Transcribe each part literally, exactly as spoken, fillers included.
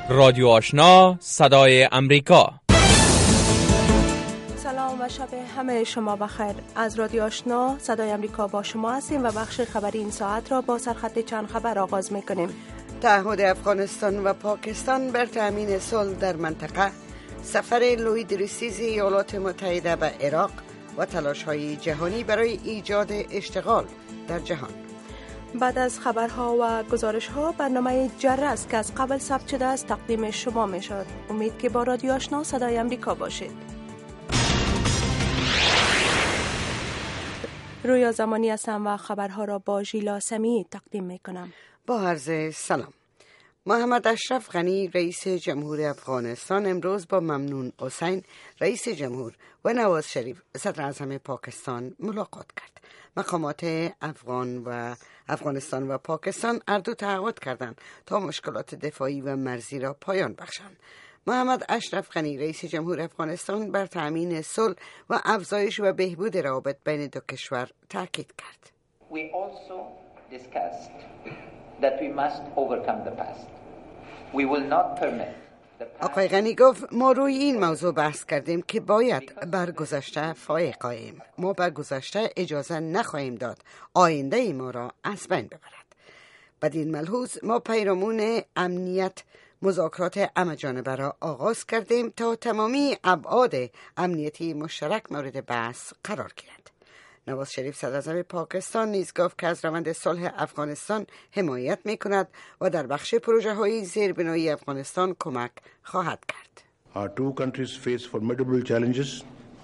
رادیو آشنا صدای امریکا. سلام و شب همه شما بخیر. از رادیو آشنا صدای امریکا با شما هستیم و بخش خبری این ساعت را با سرخط چند خبر آغاز میکنیم. تعهد افغانستان و پاکستان بر تامین صلح در منطقه، سفر لوئید ریسیز ایالات متحده به عراق و تلاش‌های جهانی برای ایجاد اشتغال در جهان. بعد از خبرها و گزارش‌ها برنامه جرس که از قبل ثبت شده است تقدیم شما می‌شود. امید که با رادیو آشنا صدای امریکا باشید. رویا زمانی هستم و خبرها را با ژیلا سمی تقدیم می‌کنم. با عرض سلام. محمد اشرف غنی رئیس جمهور افغانستان امروز با ممنون حسین رئیس جمهور و نواز شریف صدر اعظم پاکستان ملاقات کرد. مقامات افغان و افغانستان و پاکستان هر دو تعهد کردند تا مشکلات دفاعی و مرزی را پایان بخشند. محمد اشرف غنی رئیس جمهور افغانستان بر تأمین صلح و افزایش و بهبود روابط بین دو کشور تاکید کرد. We also discussed that we must overcome the past. We will not permit آقای غنی گفت ما روی این موضوع بحث کردیم که باید بر گذشته فائق آییم. ما بر گذشته اجازه نخواهیم داد آینده ای ما را از بین ببرد. بدین ملحوظ ما پیرامون امنیت مذاکرات همه‌جانبه را آغاز کردیم تا تمامی ابعاد امنیتی مشترک مورد بحث قرار گیرد. نواز شریف صدر اعظم پاکستان نیز گفت که از روند صلح افغانستان حمایت می‌کند و در بخش پروژه‌های زیربنایی افغانستان کمک خواهد کرد. Our two countries face formidable challenges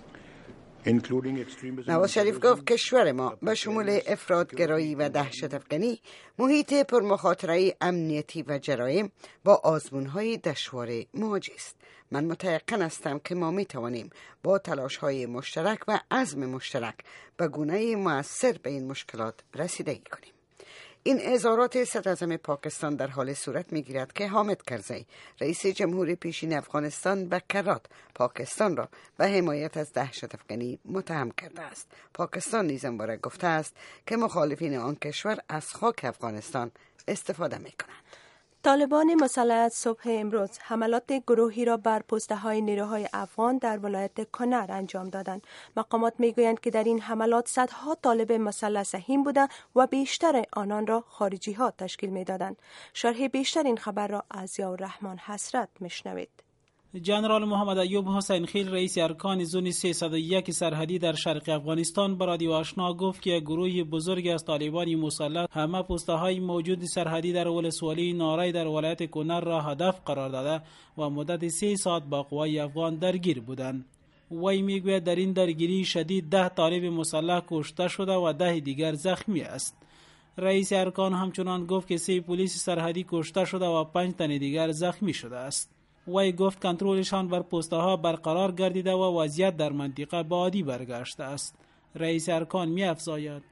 including extremism. نواز شریف گفت کشور ما به شمول افراطگرایی و دهشت افکنی، محیط پرمخاطره امنیتی و جرایم با آزمون‌های دشوار مواجه است. من متيقن هستم که ما می توانیم با تلاش‌های مشترک و عزم مشترک به گونه‌ای مؤثر به این مشکلات رسیدگی کنیم. این اظهارات صدر اعظم پاکستان در حال صورت می‌گیرد که حامد کرزی رئیس جمهور پیشین افغانستان به کرات پاکستان را به حمایت از دهشت افکنی متهم کرده است. پاکستان نیز همواره گفته است که مخالفین آن کشور از خاک افغانستان استفاده می‌کنند. طالبان مسلح صبح امروز حملات گروهی را بر پسته‌های نیروهای افغان در ولایت کنر انجام دادند. مقامات میگویند که در این حملات صدها طالب مسلح سهیم بودند و بیشتر آنان را خارجی‌ها تشکیل میدادند. شرح بیشتر این خبر را از ضیاءالرحمن حسرت میشنوید. جنرال محمد ایوب حسین خیل رئیس ارکان زون سیصد و یک سرحدی در شرق افغانستان به رادیو آشنا گفت که گروه بزرگ از طالبان مسلح همه پسته‌های موجود سرحدی در ولسوالی نارای در ولایت کنر را هدف قرار داده و مدت سه ساعت با قوای افغان درگیر بودند. وی میگوید در این درگیری شدید ده طالب مسلح کشته شده و ده دیگر زخمی است. رئیس ارکان همچنان گفت که سه پلیس سرحدی کشته شده و پنج تن دیگر زخمی شده است. وی گفت کنترلشان بر پست‌ها برقرار گردیده و وضعیت در منطقه به عادی برگشته است. رئیس ارکان می افزاید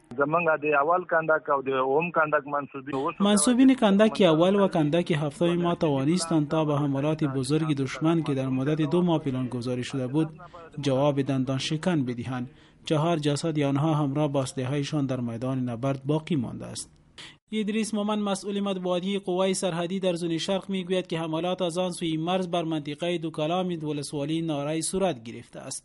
منصوبین کندک اول و کندک هفتم ما توانستند تا به حملات بزرگ دشمن که در مدت دو ماه پیلان گذاری شده بود جواب دندان شکن بدهند. چهار جسد آنها همراه با اسلحه‌هایشان در میدان نبرد باقی مانده است. ادریس مومن مسئول مطبوعاتی قوای سرحدی در زون شرق میگوید که حملات از آن سوی مرز بر منطقه دوکلام ولسوالی نارای صورت گرفته است.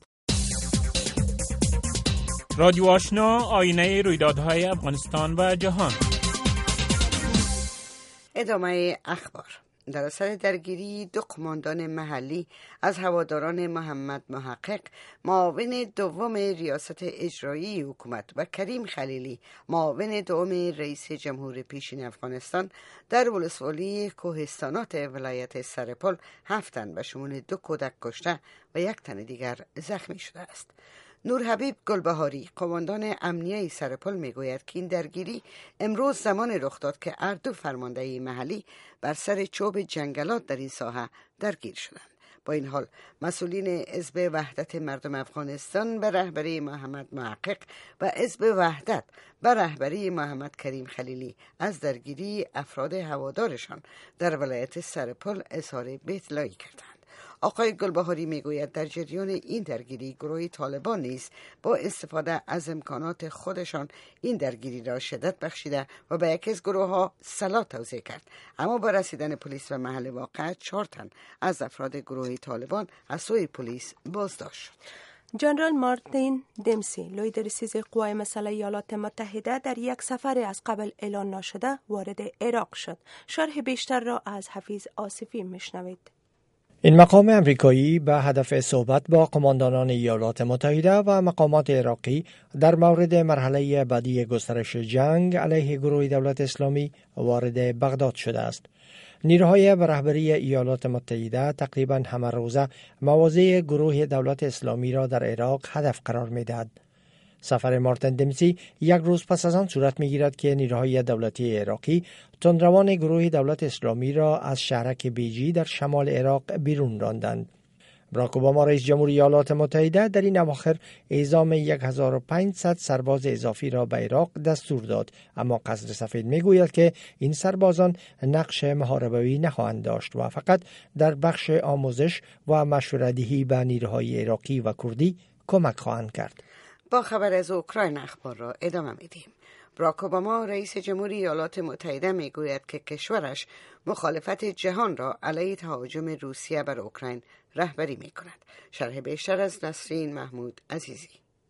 رادیو آشنا آینه رویدادهای افغانستان و جهان. ادامه اخبار. در اثر درگیری دو قماندان محلی از هواداران محمد محقق معاون دوم ریاست اجرایی حکومت و کریم خلیلی معاون دوم رئیس جمهور پیشین افغانستان در ولسوالی کوهستانات ولایت سرپل هفت تن به شمول دو کودک کشته و یک تن دیگر زخمی شده است. نور حبیب گلبهاری قماندان امنیه سرپل میگوید که این درگیری امروز زمان رخ داد که هر دو فرمانده محلی بر سر چوب جنگلات در این ساحه درگیر شدند. با این حال مسئولین حزب وحدت مردم افغانستان به رهبری محمد محقق و حزب وحدت به رهبری محمد کریم خلیلی از درگیری افراد هوادارشان در ولایت سرپل اظهار بی‌اطلاعی کردند. آقای گلبهاری میگوید در جریان این درگیری گروه طالبان نیز با استفاده از امکانات خودشان این درگیری را شدت بخشیده و به یکی از گروه ها سلاح توزیع کرد. اما با رسیدن پلیس و محل واقع چهار تن از افراد گروه طالبان از سوی پلیس بازداشت شد. جنرال مارتین دمسی، لیدر سیز قوای مسلح ایالات متحده، در یک سفر از قبل اعلان نشده وارد عراق شد. شرح بیشتر را از حفیظ آصفی میشنوید. این مقام امریکایی به هدف صحبت با قماندانان ایالات متحده و مقامات عراقی در مورد مرحله بعدی گسترش جنگ علیه گروه دولت اسلامی وارد بغداد شده است. نیروهای به رهبری ایالات متحده تقریباً همه روزه مواضع گروه دولت اسلامی را در عراق هدف قرار می‌دهد. سفر مارتین دمسی یک روز پس از آن صورت می‌گیرد که نیروهای دولتی عراقی تندروان گروه دولت اسلامی را از شهرک بیجی در شمال عراق بیرون راندند. باراک اوباما رئیس جمهوری ایالات متحده در این اواخر اعزام هزار و پانصد سرباز اضافی را به عراق دستور داد، اما قصر سفید میگوید که این سربازان نقش محاربوی نخواهند داشت و فقط در بخش آموزش و مشوره‌دهی به نیروهای عراقی و کردی کمک خواهند کرد. با خبر از اوکراین اخبار را ادامه میدیم. باراک اوباما رئیس جمهوری ایالات متحده میگوید که کشورش مخالفت جهان را علیه تهاجم روسیه بر اوکراین رهبری میکند. شرح بیشتر از نسرین محمود عزیزی.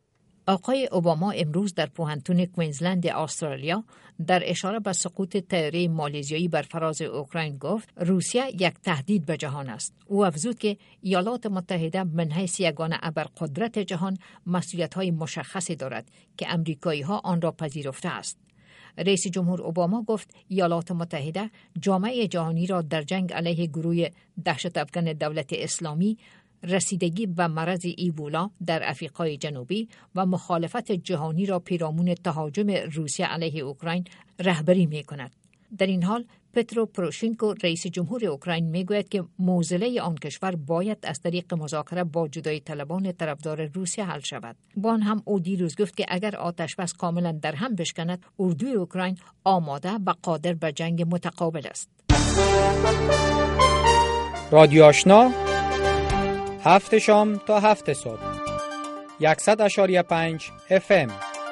آقای اوباما امروز در پوهنتون کوینزلند استرالیا در اشاره به سقوط طیاره مالزیایی بر فراز اوکراین گفت روسیه یک تهدید به جهان است. او افزود که ایالات متحده من حیث یگانه ابرقدرت جهان مسئولیت‌های مشخصی دارد که امریکایی‌ها آن را پذیرفته است. رئیس جمهور اوباما گفت ایالات متحده جامعه جهانی را در جنگ علیه گروه دهشت افکن دولت اسلامی، رسیدگی به مرض ایبولا در آفریقای جنوبی و مخالفت جهانی را پیرامون تهاجم روسیه علیه اوکراین رهبری می کند. در این حال پترو پروشینکو رئیس جمهور اوکراین می گوید که معضله آن کشور باید از طریق مذاکره با جدایی طلبان طرفدار روسیه حل شود. با آن هم او دیروز گفت که اگر آتش بس کاملا در هم بشکند، اردوی اوکراین آماده و قادر به جنگ متقابل است. رادیو آشنا، هفت شام تا هفت صبح، صد و پنج اف ام.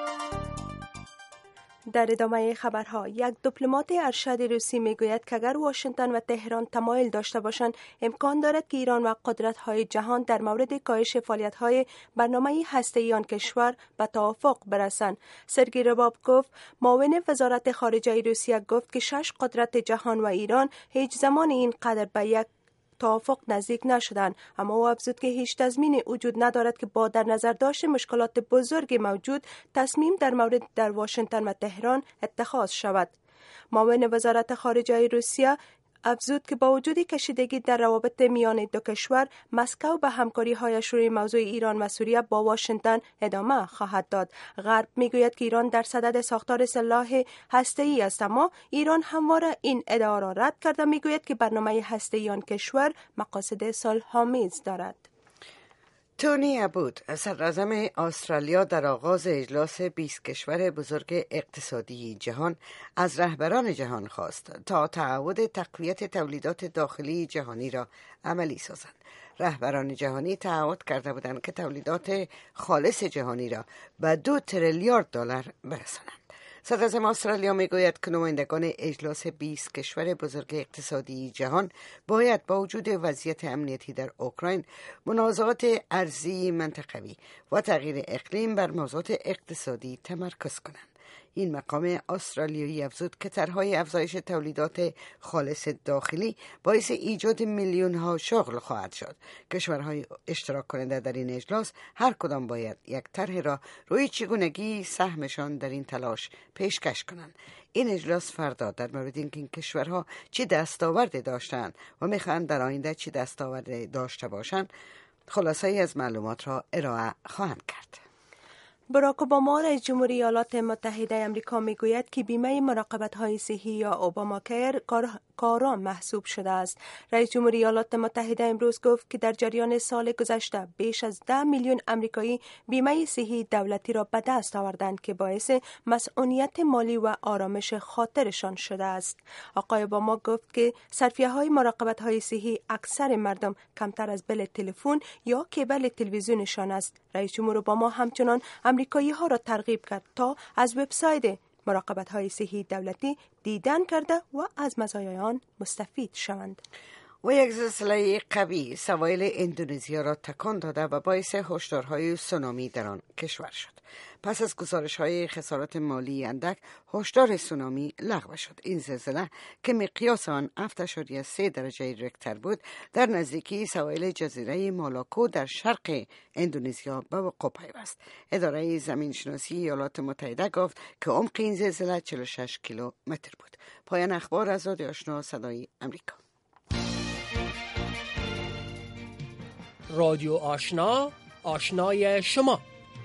در ادامه خبرها، یک دیپلمات ارشد روسی میگوید که اگر واشنگتن و تهران تمایل داشته باشند، امکان دارد که ایران و قدرت‌های جهان در مورد کاهش فعالیت‌های برنامه هسته‌ای آن کشور به توافق برسند. سرگئی ربابکوف، معاون وزارت خارجه روسیه، گفت که شش قدرت جهان و ایران هیچ زمان اینقدر به یک توافق نزدیک نشدند، اما او افزود که هیچ تضمینی وجود ندارد که با در نظر داشت مشکلات بزرگ موجود تصمیم در مورد در واشنگتن و تهران اتخاذ شود. معاون وزارت خارجه روسیه افزود که با وجود کشیدگی در روابط میان دو کشور، مسکو به همکاری‌هایش روی موضوع ایران و سوریه با واشنگتن ادامه خواهد داد. غرب میگوید که ایران در صدد ساختار سلاح هسته‌ای است، اما ایران همواره این ادعا را رد کرده میگوید که برنامه هسته‌ای آن کشور مقاصد صلح‌آمیز دارد. تونی ابود، صدراعظم استرالیا، در آغاز اجلاس بیست کشور بزرگ اقتصادی جهان از رهبران جهان خواست تا تعهد تقویت تولیدات داخلی جهانی را عملی سازند. رهبران جهانی تعهد کرده بودند که تولیدات خالص جهانی را به دو تریلیارد دلار برسانند. صدراعظم استرالیا میگوید که نمایندگان اجلاس بیست کشور بزرگ اقتصادی جهان باید با وجود وضعیت امنیتی در اوکراین، منازعات ارضی منطقوی و تغییر اقلیم بر موضوعات اقتصادی تمرکز کنند. این مقام استرالیایی افزود که طرح‌های افزایش تولیدات خالص داخلی باعث ایجاد میلیون ها شغل خواهد شد. کشورهای اشتراک کننده در این اجلاس هر کدام باید یک طرح را روی چگونگی سهمشان در این تلاش پیشکش کنند. این اجلاس فردا در مورد اینکه این کشورها چه دستاوردی داشتند و میخواهند در آینده چه دستاوردی داشته باشند، خلاصه‌ای از معلومات را ارائه خواهند کرد. باراک اوباما رئیس جمهوری ایالات متحده آمریکا میگوید که بیمه مراقبت‌های صحی یا اوباماکر کارا محسوب شده است. رئیس جمهوری ایالات متحده امروز گفت که در جریان سال گذشته بیش از ده میلیون آمریکایی بیمه صحی دولتی را به دست آوردند که باعث مسئولیت مالی و آرامش خاطرشان شده است. آقای اوباما گفت که صرفیه‌های مراقبت‌های صحی اکثر مردم کمتر از بل تلفن یا کیبل تلویزیونشان است. رئیس جمهور اوباما همچنان آمریکایی ها را ترغیب کرد تا از وبسایت مراقبت‌های صحی دولتی دیدن کرده و از مزایای آن مستفید شوند. و یک زلزله قوی سواحل اندونزیا را تکان داده و باعث هشدارهای سونامی در آن کشور شد. پس از گزارش‌های خسارات مالی اندک، هشدار سونامی لغو شد. این زلزله که مقیاس آن هفت ممیز سه درجه ریکتر بود، در نزدیکی سواحل جزیره مالاکو در شرق اندونزیا به وقوع پیوست. اداره زمینشناسی ایالات متحده گفت که عمق این زلزله چهل و شش کیلومتر بود. پایان اخبار از رادیو آشنا صدای امریکا. رادیو آشنا، آشنای شما.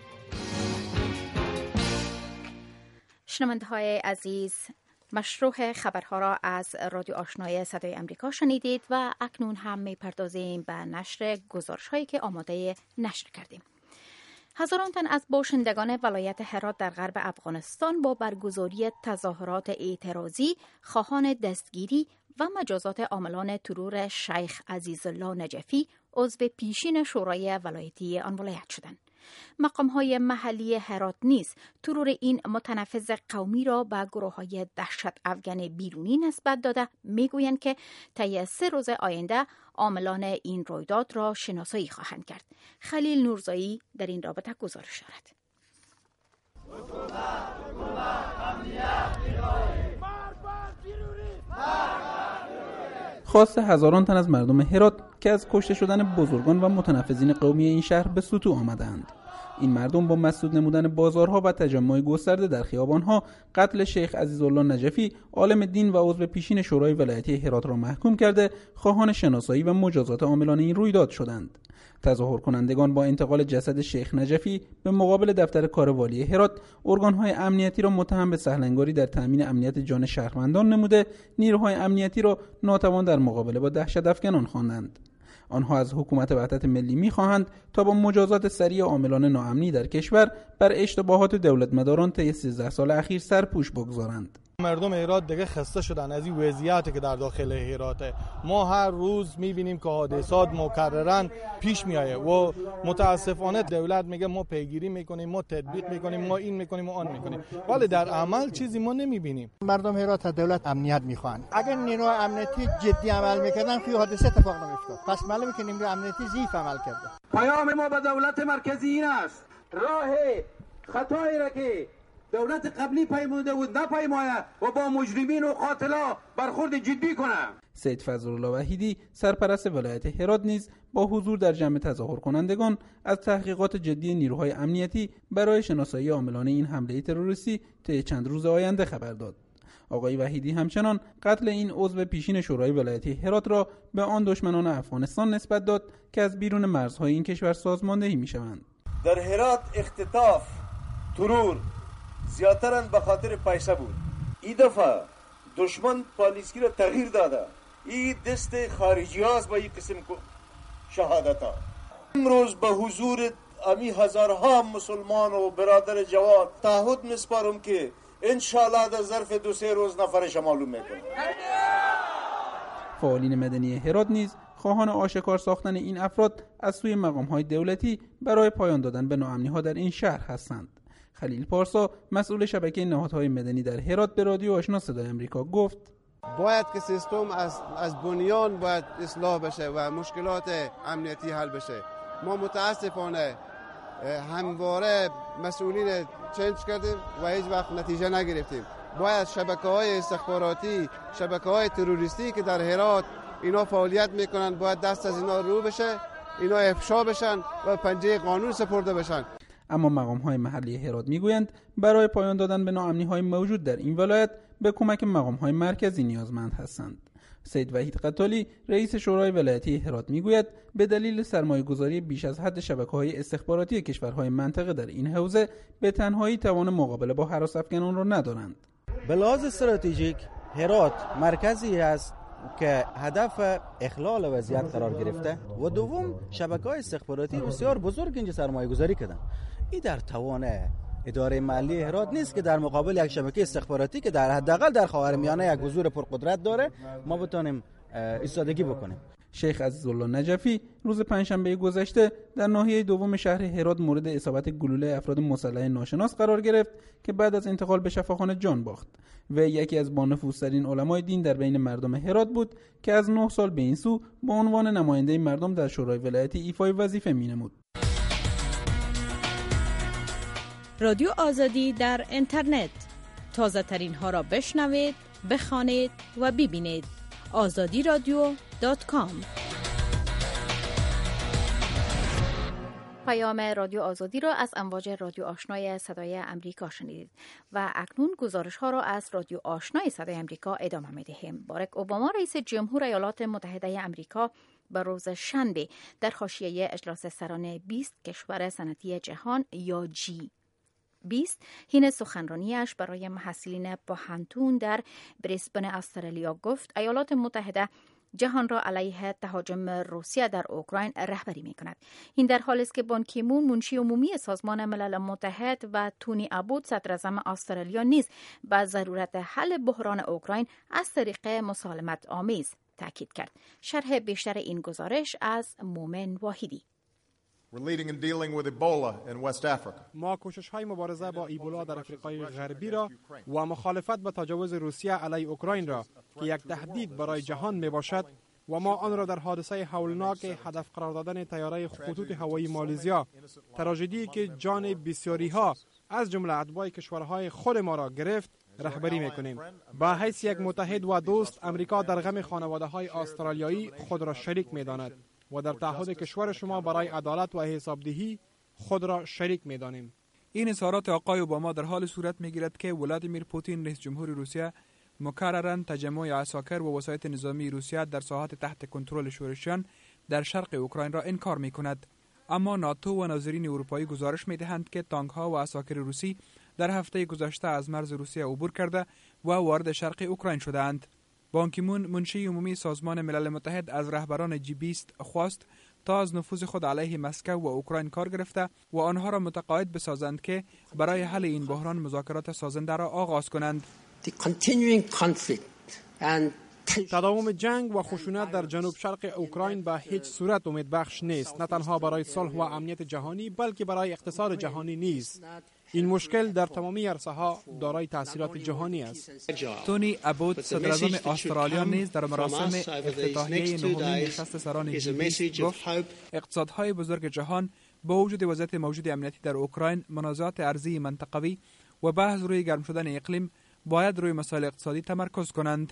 شنونده های عزیز، مشروع خبرها را از رادیو آشنای صدای امریکا شنیدید و اکنون هم می پردازیم به نشر گزارش هایی که آماده نشر کردیم. هزاران تن از باشندگان ولایت هرات در غرب افغانستان با برگزاری تظاهرات اعتراضی خواهان دستگیری و مجازات عاملان ترور شیخ عزیزالله نجفی عضو پیشین شورای ولایتی آن ولایت شدند. مقام‌های محلی هرات نیز ترور این متنفذ قومی را به گروه‌های دهشت افغان بیرونی نسبت داده میگویند که طی سه روز آینده عاملان این رویداد را شناسایی خواهند کرد. خلیل نورزایی در این رابطه گزارش دارد. خواست هزاران تن از مردم هرات که از کشته شدن بزرگان و متنفذین قومی این شهر به سطوح آمدند. این مردم با مسدود نمودن بازارها و تجمع گسترده در خیابانها قتل شیخ عزیزالله نجفی عالم دین و عضو پیشین شورای ولایتی هرات را محکوم کرده خواهان شناسایی و مجازات عاملان این رویداد شدند. تظاهر کنندگان با انتقال جسد شیخ نجفی به مقابل دفتر کار والی هرات ارگان‌های امنیتی را متهم به سهلنگاری در تامین امنیت جان شهروندان نموده نیروهای امنیتی را ناتوان در مقابله با دهشت افکنان خواندند. آنها از حکومت وحدت ملی می‌خواهند تا با مجازات سریع عاملان ناامنی در کشور بر اشتباهات دولتمداران طی سیزده سال اخیر سرپوش بگذارند. مردم هرات دیگه خسته شدن از این وضعیتی که در داخل هراته. ما هر روز می‌بینیم که حادثات مکررن پیش میآید و متاسفانه دولت میگه ما پیگیری میکنیم، ما تطبیق میکنیم، ما این میکنیم و آن میکنیم، ولی در عمل چیزی ما نمی‌بینیم. مردم هرات از دولت امنیت میخوان. اگر نیروهای امنیتی جدی عمل میکردن که حادثه اتفاق نمیافتاد. پس معلومه که نیروهای امنیتی ضعیف عمل کرده. پیام ما به دولت مرکزی این است: راه خطایی را که دولت قبلی پیموده بود نپیماید و با مجرمین و قاتلا برخورد جدی کنه. سید فضلالله وحیدی سرپرست ولایت هرات نیز با حضور در جمع تظاهر کنندگان از تحقیقات جدی نیروهای امنیتی برای شناسایی عاملان این حمله تروریستی طی چند روز آینده خبر داد. آقای وحیدی همچنان قتل این عضو پیشین شورای ولایتی هرات را به آن دشمنان افغانستان نسبت داد که از بیرون مرزهای این کشور سازماندهی میشوند. در هرات اختطاف، ترور زیادترن به خاطر پیسه بود. این دفعه دشمن پالیسکی را تغییر داده. این دست خارجی هاست با این قسم شهادت ها. امروز به حضور امی هزارها مسلمان و برادر جوان تعهد میسپارم که انشاءالله در ظرف دو سه روز نفرش معلوم میکنه. فعالین مدنی هرات نیز خواهان آشکار ساختن این افراد از سوی مقام‌های دولتی برای پایان دادن به ناامنی‌ها در این شهر هستند. خلیل پارسا مسئول شبکه نهادهای مدنی در هرات به رادیو آشنا صدای امریکا گفت: باید که سیستم از از بنیان باید اصلاح بشه و مشکلات امنیتی حل بشه. ما متاسفانه همواره مسئولین چنج کردیم و هیچ وقت نتیجه نگرفتیم. باید شبکه‌های استخباراتی، شبکه‌های تروریستی که در هرات اینا فعالیت میکنن باید دست از اینا رو بشه، اینا افشا بشن و پنجه قانون سپرده بشن. اما مقام‌های محلی هرات میگویند برای پایان دادن به ناامنی‌های موجود در این ولایت به کمک مقام‌های مرکزی نیازمند هستند. سید وحید قتالی رئیس شورای ولایتی هرات میگوید به دلیل سرمایه‌گذاری بیش از حد شبکه‌های استخباراتی کشورهای منطقه در این حوزه به تنهایی توان مقابله با هراس افکنان را ندارند. به لحاظ استراتژیک هرات مرکزی است که هدف اخلال وضعیت قرار گرفته و دوم شبکه‌های استخباراتی بسیار بزرگ اینجا سرمایه‌گذاری کردن. این در توان اداره محلی هرات نیست که در مقابل یک شبکه استخباراتی که در حداقل در خاورمیانه یک حضور پرقدرت داره ما بتونیم ایستادگی بکنیم. شیخ عزیزالله نجفی روز پنجشنبه گذشته در ناحیه دوم شهر هرات مورد اصابت گلوله افراد مسلح ناشناس قرار گرفت که بعد از انتقال به شفاخانه جان باخت و یکی از بانفوذترین علمای دین در بین مردم هرات بود که از نه سال به این سو با عنوان نماینده مردم در شورای ولایتی ایفای وظیفه می‌نمود. رادیو آزادی در اینترنت تازه ترین ها را بشنوید، بخوانید و ببینید. آزادی رادیو دات کام. پیام رادیو آزادی را از امواج رادیو آشنای صدای امریکا شنیدید و اکنون گزارش ها را از رادیو آشنای صدای امریکا ادامه می دهیم. باراک اوباما رئیس جمهور ایالات متحده امریکا به روز شنبه در حاشیه اجلاس سران بیست کشور صنعتی جهان یا جی بیست حین سخنرانیش برای محصلین پوهنتون در بریسبن استرالیا گفت ایالات متحده جهان را علیه تهاجم روسیه در اوکراین رهبری می کند. این در حالی است که بان کی مون منشی عمومی سازمان ملل متحد و تونی ابوت صدر اعظم استرالیا نیز به ضرورت حل بحران اوکراین از طریق مسالمت آمیز تاکید کرد. شرح بیشتر این گزارش از مومن واحدی. ما کوشش‌های مبارزه با ایبولا در آفریقای غربی را و مخالفت با تجاوز روسیه علیه اوکراین را که یک تهدید برای جهان میباشد و ما آن را در حادثه هولناک هدف قرار دادن طیاره خطوط هوایی مالزیا، تراژدی که جان بسیاری‌ها از جمله اتباع کشورهای خود ما را گرفت، رهبری میکنیم. با حیث یک متحد و دوست، امریکا در غم خانواده‌های استرالیایی خود را شریک می‌داند و در تعهد کشور شما برای عدالت و حسابدهی خود را شریک می‌دانیم. این اظهارات آقای اوباما در حال صورت می‌گیرد که ولادیمیر پوتین رئیس جمهور روسیه مکرراً تجمع عساکر و وسایط نظامی روسیه در ساحات تحت کنترل شورشیان در شرق اوکراین را انکار می‌کند. اما ناتو و ناظرین اروپایی گزارش می‌دهند که تانک‌ها و عساکر روسی در هفته گذشته از مرز روسیه عبور کرده و وارد شرق اوکراین شدند. بان کی مون منشی عمومی سازمان ملل متحد از رهبران جی بیست خواست تا از نفوذ خود علیه مسکو و اوکراین کار گرفته و آنها را متقاعد بسازند که برای حل این بحران مذاکرات سازنده را آغاز کنند. تداوم جنگ و خشونت در جنوب شرق اوکراین به هیچ صورت امیدبخش نیست، نه تنها برای صلح و امنیت جهانی بلکه برای اقتصاد جهانی نیز. این مشکل در تمامی عرصه‌ها دارای تاثیرات جهانی است. تونی ابوت صدر اعظم استرالیا نیز در مراسم افتتاحیه نهمین نشست سران جی بیست گفت اقتصادهای بزرگ جهان با وجود وضعیت موجود امنیتی در اوکراین، منازعات ارضی منطقوی و بحث روی گرم شدن اقلیم باید روی مسائل اقتصادی تمرکز کنند.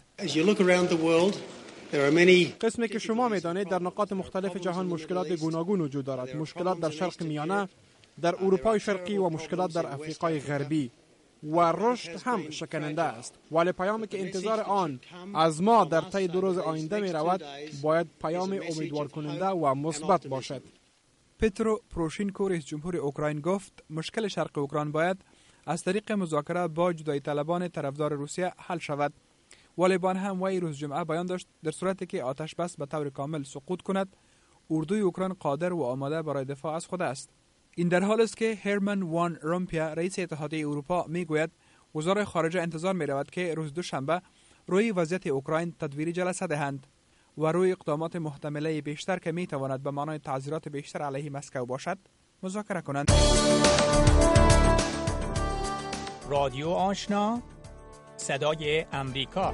قسمی که شما می‌دانید در نقاط مختلف جهان مشکلات گوناگون وجود دارد. مشکلات در شرق میانه، در اروپای شرقی و مشکلات در افریقای غربی و رشد هم شکننده است. ولی پیامی که انتظار آن از ما در طی دو روز آینده می رود باید پیام امیدوار کننده و مثبت باشد. پترو پروشینکو رئیس جمهور اوکراین گفت مشکل شرق اوکراین باید از طریق مذاکره با جدایی طلبان طرفدار روسیه حل شود. ولی بان هم وی روز جمعه بیان داشت در صورتی که آتش بس به طور کامل سقوط کند، اردوی اوکراین قادر و آماده برای دفاع از خود است. این در حال است که هرمن وان رومپیا رئیس اتحادیه اروپا میگوید وزرای خارجه انتظار می رود که روز دوشنبه روی وضعیت اوکراین تدبیری جلسه دهند و روی اقدامات محتمله بیشتر که می تواند به معنای تعزیرات بیشتر علیه مسکو باشد مذاکره کنند. رادیو آشنا صدای امریکا.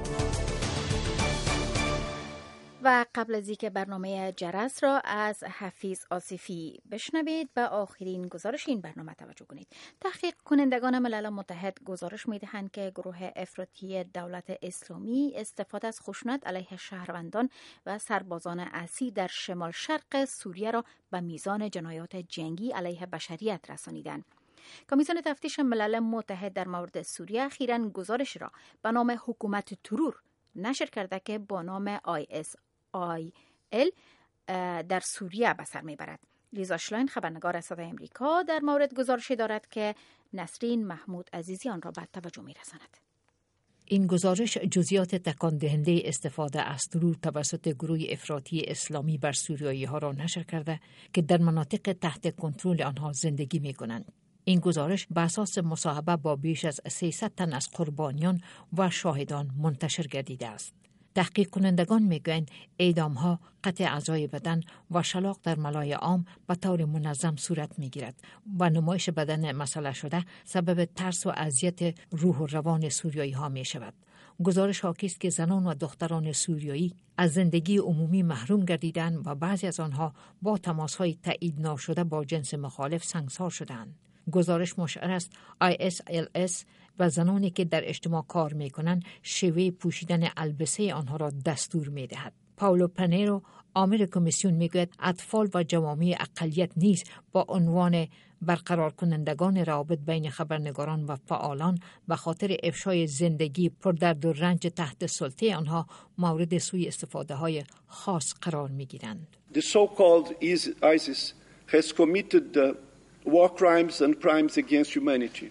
و قبل از اینکه برنامه جرس را از حفیظ آصفی بشنوید به آخرین گزارش این برنامه توجه کنید. تحقیق کنندگان ملل متحد گزارش می‌دهند که گروه افراطی دولت اسلامی استفاده از خشونت علیه شهروندان و سربازان اسیر در شمال شرق سوریه را به میزان جنایات جنگی علیه بشریت رسانیدند. کمیسیون تفتیش ملل متحد در مورد سوریه اخیراً گزارش را به نام حکومت ترور نشر کرده که با نام آی اس آی ال در سوریه به سر میبرد. لیزا شلاین خبرنگار صدای امریکا در مورد گزارشی دارد که نسرین محمود عزیزی آن را به توجه میرساند. این گزارش جزئیات تکان دهنده استفاده از ترور توسط گروه افراطی اسلامی بر سوریایی ها را نشر کرده که در مناطق تحت کنترل آنها زندگی می کنند. این گزارش بر اساس مصاحبه با بیش از سیصد تن از قربانیان و شاهدان منتشر گردیده است. تحقیق کنندگان میگویند اعدام ها، قطع اعضای بدن و شلاق در ملای عام به طور منظم صورت میگیرد و نمایش بدن مسئله شده سبب ترس و اذیت روح و روان سوریایی ها می شود. گزارش حاکی است که زنان و دختران سوریایی از زندگی عمومی محروم گردیدند و بعضی از آنها با تماس های تایید ناشده با جنس مخالف سنگسار شدند. گزارش مشعر است آی اس ال اس و زنانی که در اجتماع کار می کنند شیوه پوشیدن البسه آنها را دستور می دهد. پاولو پنیرو آمر کمیسیون می گوید اطفال و جوامع اقلیت نیز با عنوان برقرار کنندگان روابط بین خبرنگاران و فعالان به خاطر افشای زندگی پر درد و رنج تحت سلطه آنها مورد سوء استفاده های خاص قرار می گیرند. The so-called ISIS has committed uh, war crimes and crimes against humanity.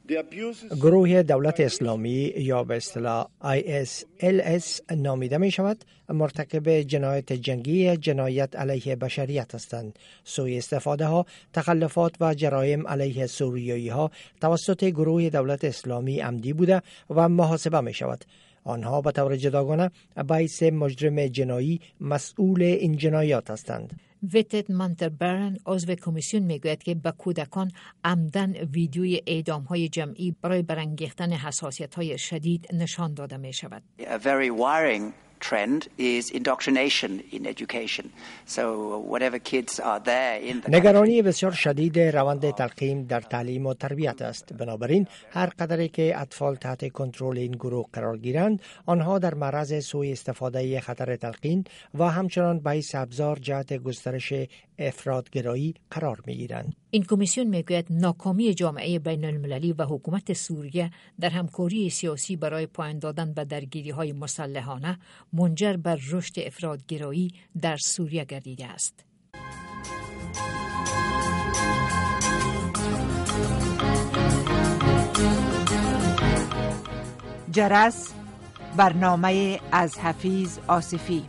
گروه دولت اسلامی یا به اصطلاح آی اس ال اس نامیده می شود مرتکب جنایت جنگی، جنایت علیه بشریت هستند. سوء استفاده ها، تخلفات و جرایم علیه سوریایی ها توسط گروه دولت اسلامی عمدی بوده و محاسبه می شود. آنها به طور جداگانه باعث مجرم جنایی مسئول این جنایات هستند. ویتت مانتربرن عضو کمیسیون میگوید که به کودکان عمدن ویدیوی اعدام های جمعی برای برانگیختن حساسیت های شدید نشان داده می شود. A very worrying trend is indoctrination in education. So whatever kids are there in the نگرانی بسیار شدید روند تلقین در تعلیم و تربیت است. بنابراین هر قدری که اطفال تحت کنترل این گروه قرار گیرند، آنها در معرض سوء استفاده خطر تلقین و همچنان باعث ابزار جهت گسترش افراطگرایی قرار می‌گیرند. این کمیسیون میگوید ناکامی جامعه بین المللی و حکومت سوریه در همکاری سیاسی برای پایان دادن به درگیری‌های مسلحانه منجر بر رشد افراطگرایی در سوریه گردیده است. جرس، برنامه از حفیظ آصفی.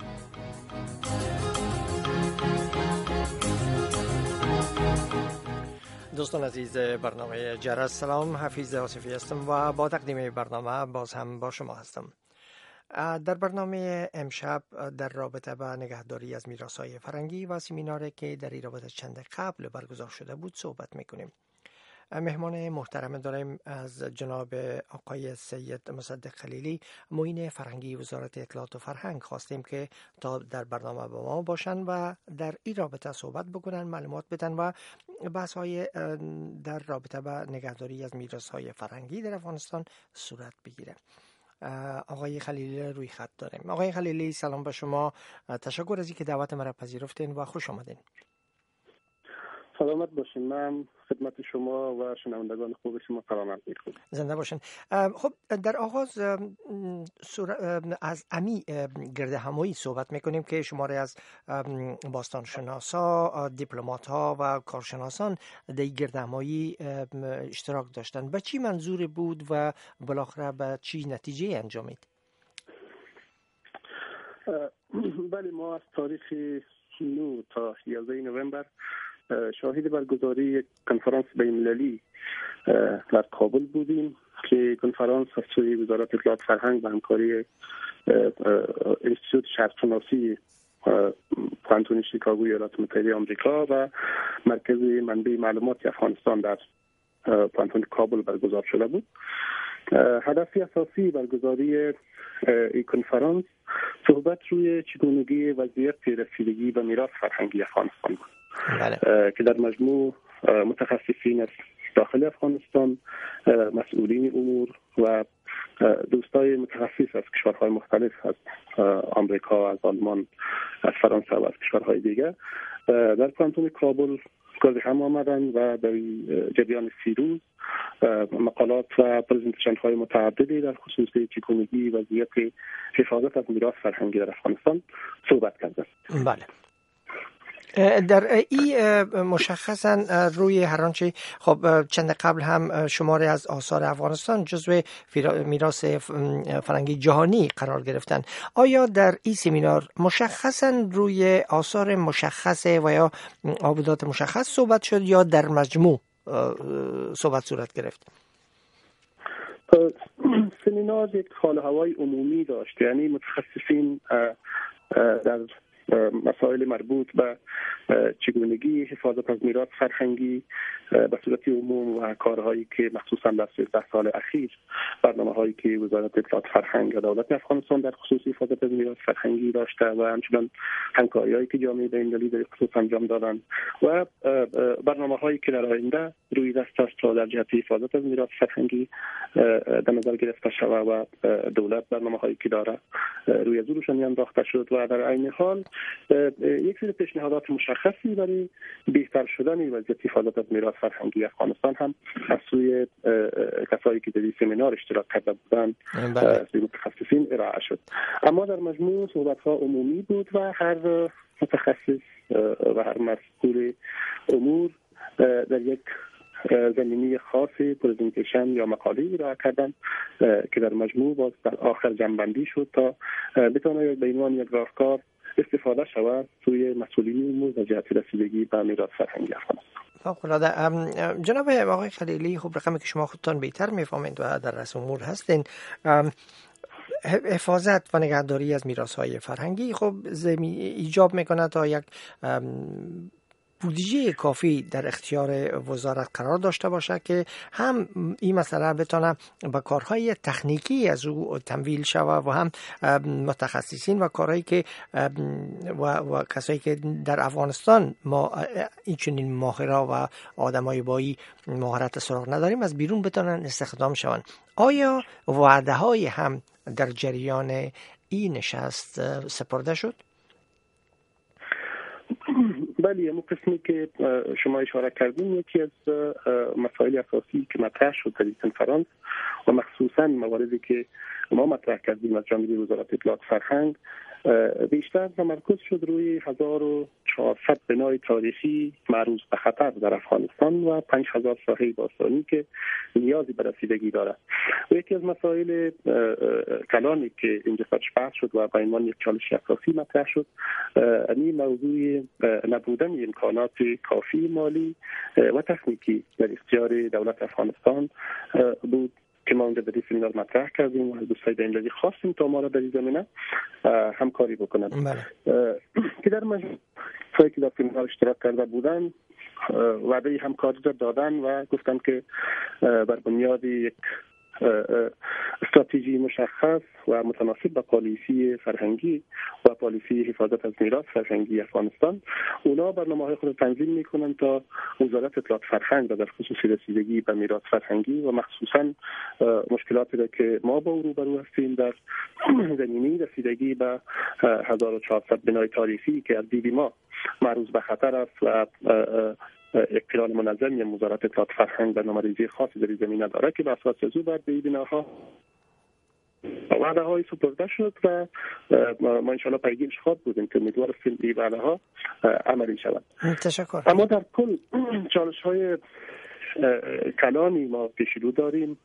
دوستان عزیز برنامه جرس، سلام، حفیظ آصفی هستم و با تقدیم برنامه باز هم با شما هستم. در برنامه امشب در رابطه با نگهداری از میراث‌های فرهنگی و سمیناری که در این رابطه چند قبل برگزار شده بود صحبت میکنیم. مهمان محترم داریم از جناب آقای سید مصدق خلیلی، معین فرهنگی وزارت اطلاعات و فرهنگ. خواستیم که تا در برنامه با ما باشن و در این رابطه صحبت بکنن، معلومات بدن و بحث‌های در رابطه با نگهداری از میراث‌های فرهنگی در افغانستان صورت بگیره. آقای خلیلی روی خط داریم. آقای خلیلی سلام به شما، تشکر از اینکه دعوت مرا پذیرفتین و خوش آمدین. سلامت باشین. من خدمت شما و شنوندگان خوب شما سلامت می‌کنم. زنده باشین. خب در آغاز از امی گرد همایی صحبت میکنیم که شماره از باستانشناسا، دیپلمات‌ها و کارشناسان در گرد همایی اشتراک داشتن. به چی منظور بود و بالاخره به چی نتیجه انجامید؟ بله، ما از تاریخ نه تا یازده نوامبر شاهد برگزاری یک کنفرانس بین‌المللی در کابل بودیم که کنفرانس از سوی وزارت اطلاعات فرهنگ و همکاری انستیتوت شهرشناسی پوانتون شیکاگو ایالات متحده آمریکا و مرکز منبع معلومات افغانستان در پوانتون کابل برگزار شده بود. هدف اساسی برگزاری این کنفرانس صحبت روی چگونگی وضعیت رسیدگی به میراث فرهنگی افغانستان بود. بله. که در مجموع متخصصین از داخل افغانستان، مسئولین امور و دوستای متخصص از کشورهای مختلف، از آمریکا، از آلمان، از فرانسه و از کشورهای دیگر در پوانتون کابل گاز هم آمدن و در جریان سی روز مقالات و پرزنتیشن های متعددی در خصوص چگونگی وضعیت حفاظت از میراث فرهنگی در افغانستان صحبت کردند. بله. در این مشخصا روی هر آنچه خب چند قبل هم شماری از آثار افغانستان جزو میراث فرهنگی جهانی قرار گرفتن. آیا در این سمینار مشخصا روی آثار مشخص و یا آبودات مشخص صحبت شد یا در مجموع صحبت صورت گرفت؟ سمینار یک حال هوای عمومی داشت، یعنی متخصصین در مسائل مربوط به چگونگی حفاظت از میراث فرهنگی به صورت عموم و کارهایی که مخصوصا در سیزده سال اخیر برنامه‌هایی که وزارت اطلاعات فرهنگ و دولت افغانستان در خصوص حفاظت از میراث فرهنگی داشته و همچنین همکاری‌هایی که جامعه بین‌المللی در خصوص انجام دادن و برنامه‌هایی که در آینده روی دست است تا در جهت حفاظت از میراث فرهنگی در نظر گرفته شود و دولت برنامه‌هایی که داره روی از روشن انداخته شد و در عین حال یک سری پیشنهادات مشخصی برای بهتر شدن وضعیت حفاظت از میراث فرهنگی افغانستان هم از سوی کسایی که در این سمینار اشتراک کرده بودند از متخصصین ارائه شد. اما در مجموع صحبت‌ها عمومی بود و هر متخصص و هر مسئول امور در یک زمینی خاصی پرزنتیشن یا مقاله ارائه کردن که در مجموع باز در آخر جمع‌بندی شد تا بتونه به عنوان یک راهکار استفاده شود توی مسئولین امور و جهت رسیدگی به میراث فرهنگی افغانستان. فوق‌العاده. جناب آقای خلیلی، خب رقمی که شما خودتان بهتر میفهمید و در رأس امور هستین، حفاظت و نگهداری از میراث‌های فرهنگی خب ایجاب میکنه تا یک بودجه کافی در اختیار وزارت قرار داشته باشه که هم این مسئله بتونه با کارهای تکنیکی از او تمویل شود و هم متخصصین و کارهایی که و, و کسایی که در افغانستان ما این چنین ماهرا و آدمای با این مهارت سراغ نداریم از بیرون بتونن استخدام شوند. آیا وعده های هم در جریان این نشست سپرده شد؟ بله، اون قسمی که شما اشاره کردین یکی از مسائل اساسی که مطرح شد در این کنفرانس و مخصوصا مواردی که ما مطرح کردیم از جانب وزارت اطلاعات فرهنگ بیشتر تمرکز شد روی هزار و چهارصد بنای تاریخی معروض به خطر در افغانستان و پنج هزار ساحه باستانی که نیازی به رسیدگی دارد. و یکی از مسائل کلانی که اینجا بحث شد و به عنوان یک چالش اساسی مطرح شد این موضوع نبودن امکانات کافی مالی و تکنیکی در اختیار دولت افغانستان بود که ما اونجا در این سمینار مطرح کردیم و از دوستای بین‌المللی خواستیم تا ما را در این زمینه همکاری بکنن که در مجموع که در سمینار اشتراک کرده بودن وعده همکاری را دادن و گفتن که بر بنیاد یک استراتژی مشخص و متناسب با پالیسی فرهنگی و پالیسی حفاظت از میراث فرهنگی افغانستان اونا برنامه‌های خود تنظیم میکنن تا وزارت اطلاعات فرهنگ در خصوص رسیدگی به میراث فرهنگی و مخصوصا مشکلاتی را که ما با او روبرو هستیم در زمینه رسیدگی به هزار و چهارصد بنای تاریخی که از دید ما معروض به خطر است و یک پلان منظمی وزارت اطلاعات فرهنگ برنامه‌ریزی خاصی در این زمینه داره که بر اساس از او بر به این بناها وعده های سپرده شد و ما انشاءالله پیگیرش خواهد بودیم که امیدوار هستیم این وعده ها عملی شود. تشکر. اما در کل چالش های کلانی ما پیش رو داریم.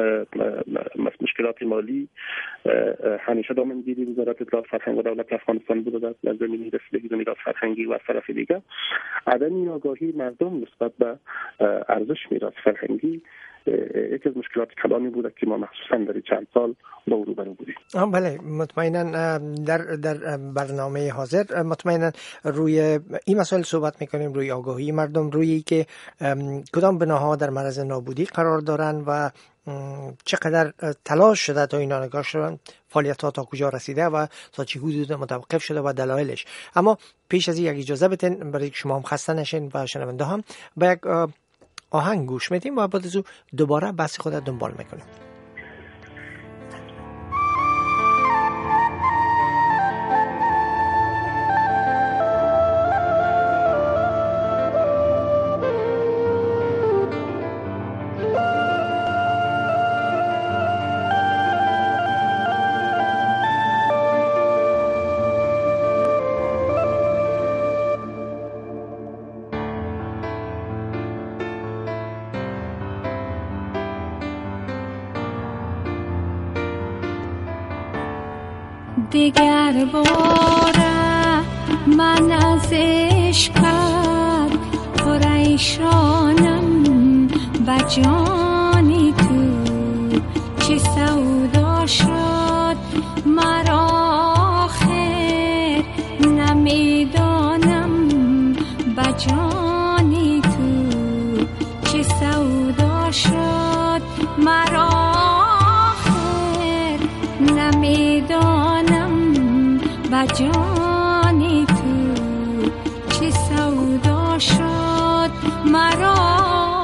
مشکلات مالی همیشه دامنگیری وزارت اطلاعات فرهنگ و دولت افغانستان بوده در زمینه رسیدگی به میراث فرهنگی و از طرف دیگر عدم آگاهی مردم نسبت به ارزش میراث فرهنگی یکی از مشکلات کلانی بوده که ما مخصوصا در چند سال با او روبرو بودیم. بله، مطمئنا در در برنامه حاضر مطمئنا روی این مسائل صحبت میکنیم، روی آگاهی مردم، روی که کدام بناها در معرض نابودی قرار دارن و چقدر تلاش شده تا اینا نگاه شدن، فعالیت‌ها تا کجا رسیده و تا چه حدود متوقف شده و دلایلش. اما پیش از این یک اجازه بدین برای که شما هم خسته نشین و شنونده هم با یک آهنگ گوش میدیم و بعد از او دوباره بحث خود دنبال میکنیم. دیگر باره من از عشقت پریشانم به جانی تو چه سودا شد مرا خیر نمیدانم به جانی تو چه سودا شد مرا خیر نمیدانم به جانی تو چه سودا شد مرا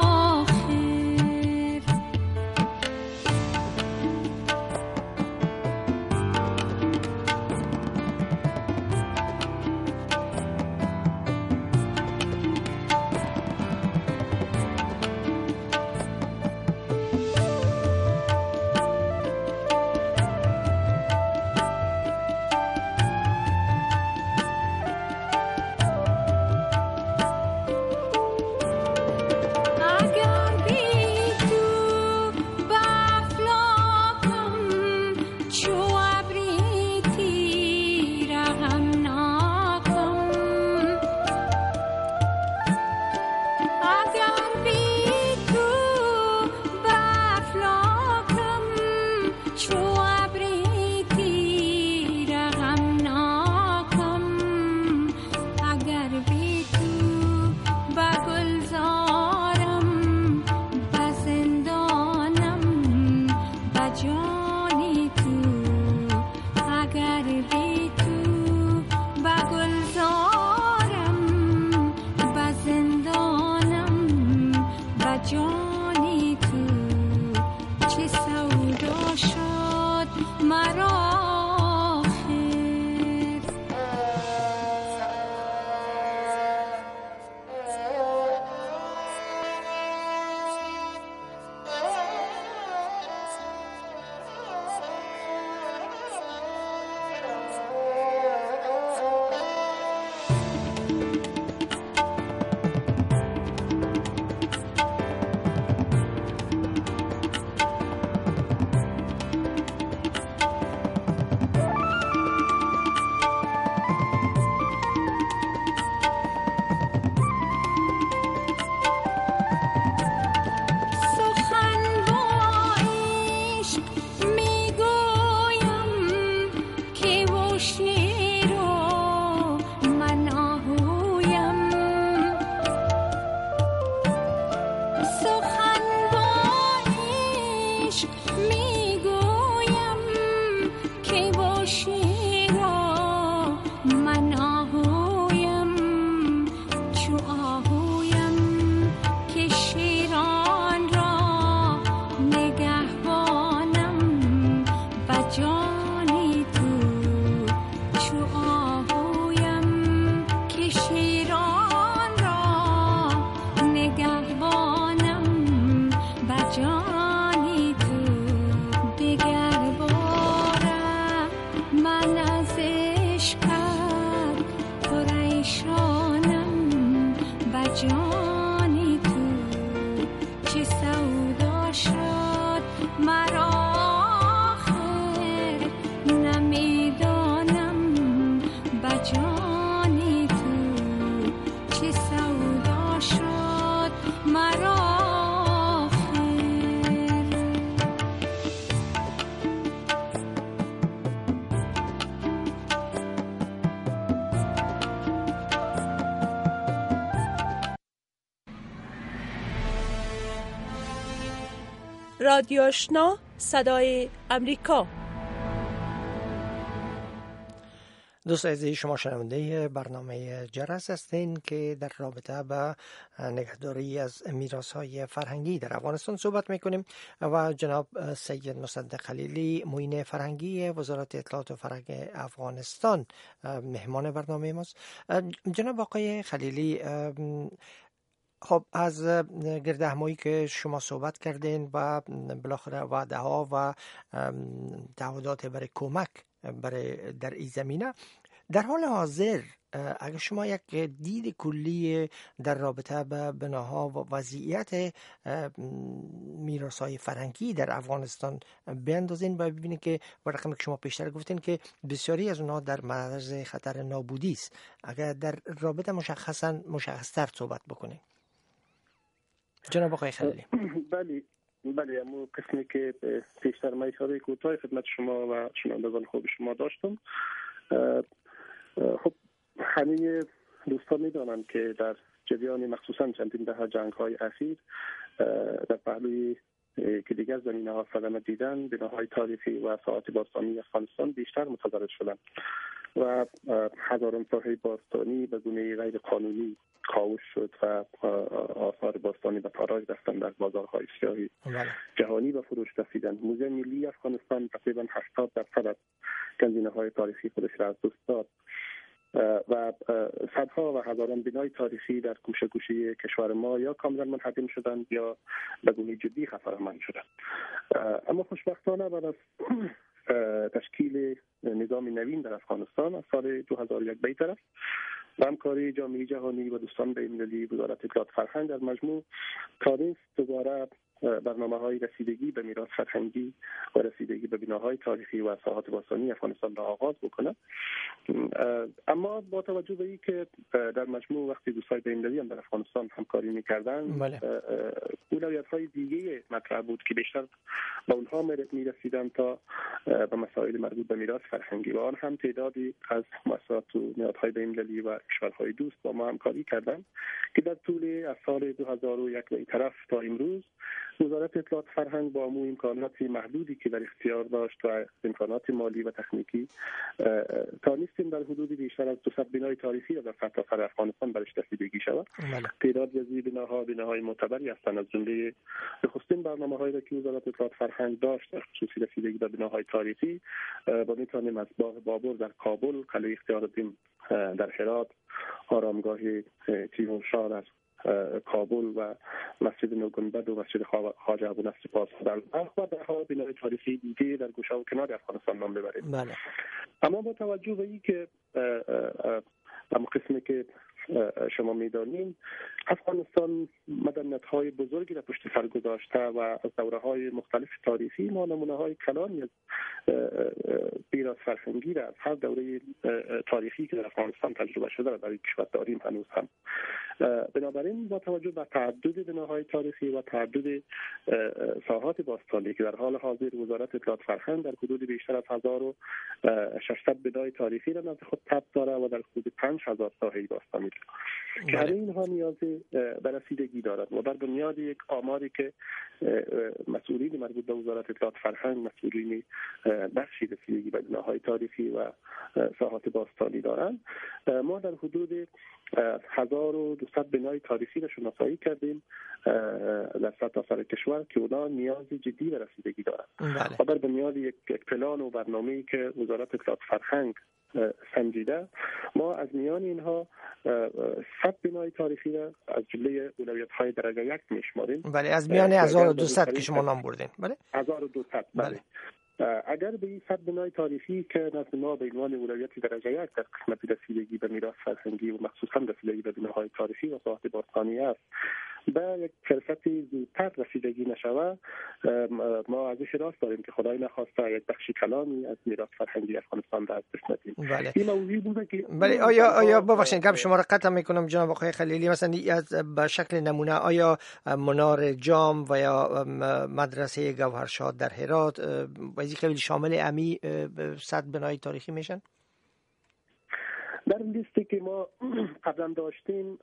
رادیو آشنا صدای امریکا. دوست عزیز، شما شنونده برنامه جرس هستین که در رابطه با نگهداری از میراث‌های فرهنگی در افغانستان صحبت میکنیم و جناب سید مصدق خلیلی، معین فرهنگی وزارت اطلاعات و فرهنگ افغانستان مهمان برنامه ماست. جناب آقای خلیلی، خب از گردهمایی که شما صحبت کردین و بالاخره وعده ها و تعهدات برای کمک برای در این زمینه، در حال حاضر اگر شما یک دید کلی در رابطه به بناها و وضعیت میراث‌های فرهنگی در افغانستان بیندازین و ببینید که و رقمی که شما پیشتر گفتین که بسیاری از اونها در معرض خطر نابودی است، اگر در رابطه مشخصا مشخص‌تر صحبت بکنین جناب آقای خلیلی. بله بله، اما قسمی که پیشتر من اشاره کوتاه خدمت شما و شنوندگان خوب شما داشتم، خب همه دوستان میدانند که در جریان مخصوصا چندین دهه جنگ‌های اخیر در پهلوی که دیگر زمینه‌ها صدمه دیدن، بناهای تاریخی و ساحات باستانی افغانستان بیشتر متضرر شدند و هزاران ساحه باستانی به گونه غیر قانونی کاوش شد و آثار باستانی به تاراج رفتند در بازارهای سیاهی جهانی به فروش رسیدند. موزه ملی افغانستان تقریبا هشتاد درصد از گنجینه‌های تاریخی خودش را از دست داد و صدها و هزاران بنای تاریخی در گوشه گوشه کشور ما یا کاملا منهدم شدند یا به گونه جدی خطرمند شدند. اما خوشبختانه بعد از تشکیل نظام نوین در افغانستان از سال دو هزار و یک به طرف و همکاری جامعه جهانی و دوستان بین‌المللی، وزارت اطلاعات فرهنگ در مجموع توانست دوباره برنامه‌های رسیدگی به میراث فرهنگی و رسیدگی به بناهای تاریخی و ساحات باستانی افغانستان را آغاز بکنه. اما با توجه به اینکه در مجموع وقتی دوستان بین‌المللی هم در افغانستان همکاری می‌کردند، اولویت‌های دیگه مطرح بود که بیشتر به اونها می‌رسیدند تا به مسائل مربوط به میراث فرهنگی و آن هم تعدادی از مؤسسات و نهادهای بین‌المللی و کشورهای دوست با ما همکاری کردند که در طول از سال دو هزار و یک به طرف تا امروز وزارت اطلاعات فرهنگ با مو امکانات محدودی که در اختیار داشت و امکانات مالی و تکنیکی توانستیم در حدود بیشتر از دویست بنای تاریخی را در سرتاسر افغانستان برش رسیدگی شود. تعدادی از این بناها بناهای معتبری هستند، از جمله نخستین برنامه‌هایی را که وزارت اطلاعات فرهنگ داشت در خصوص رسیدگی به بناهای تاریخی با میتوانیم از باغ بابر در کابل، قلعه اختیارالدین در هرات، آرامگاه تیمورشاه در کابل و مسجد نوگنبد و مسجد خواجه ابونصر پاسا در بلخ و ده‌ها بنای تاریخی دیگه در گوشه و کنار افغانستان نام ببریم. بله. اما با توجه به این که اما قسمی که شما میدانیم افغانستان مدنیت‌های بزرگی را پشت سر گذاشته و از دوره‌های مختلف تاریخی ما نمونه‌های کلانی از میراث فرهنگی را از هر دوره تاریخی که در افغانستان تجربه شده را در کشور داریم هنوز هم. بنابراین با توجه به تعدد بناهای تاریخی و تعدد ساحات باستانی که در حال حاضر وزارت اطلاعات فرهنگ در حدود بیشتر از هزار و ششصد بنای تاریخی را نزد خود ثبت داره و در حدود پنج هزار ساحه باستانی که همه اینها نیاز به رسیدگی دارد و بر بنیاد یک آماری که مسئولین مربوط به وزارت اطلاعات فرهنگ، مسئولین بخشی رسیدگی به بناهای تاریخی و ساحات باستانی دارند، ما در حدود هزار و دویست بنای تاریخی را شناسایی کردیم در سرتاسر کشور که اونا نیاز جدی به رسیدگی دارند و بر بنیاد یک پلان و برنامه‌ای که وزارت اطلاعات فرهنگ سنجیده ما از میان اینها صد بنای تاریخی را از جمله اولویت‌های درجه یک میشماریم. بله، از میان هزار و دویست که شما نام بردین. بله هزار و دویست. بله. اگر به این صد بنای تاریخی که نزد ما به عنوان اولویت درجه یک در قسمت رسیدگی به میراث فرهنگی و مخصوصا رسیدگی به بناهای تاریخی و ساحات باستانی است به یک فرصتی زودتر رسیدگی نشود، ما ازش راست داریم که خدای نخواسته یک بخشی کلامی از میراث فرهنگی افغانستان را از دست ندیم. بله. این موضوعی بوده که بله. آیا آیا ببخشید گپ شما را قطع میکنم جناب آقای خلیلی، مثلا از به شکل نمونه آیا منار جام و یا مدرسه گوهرشاد در هرات وزی خیلی شامل امی صد بنای تاریخی میشن؟ در لیستی که ما قبلا داشتیم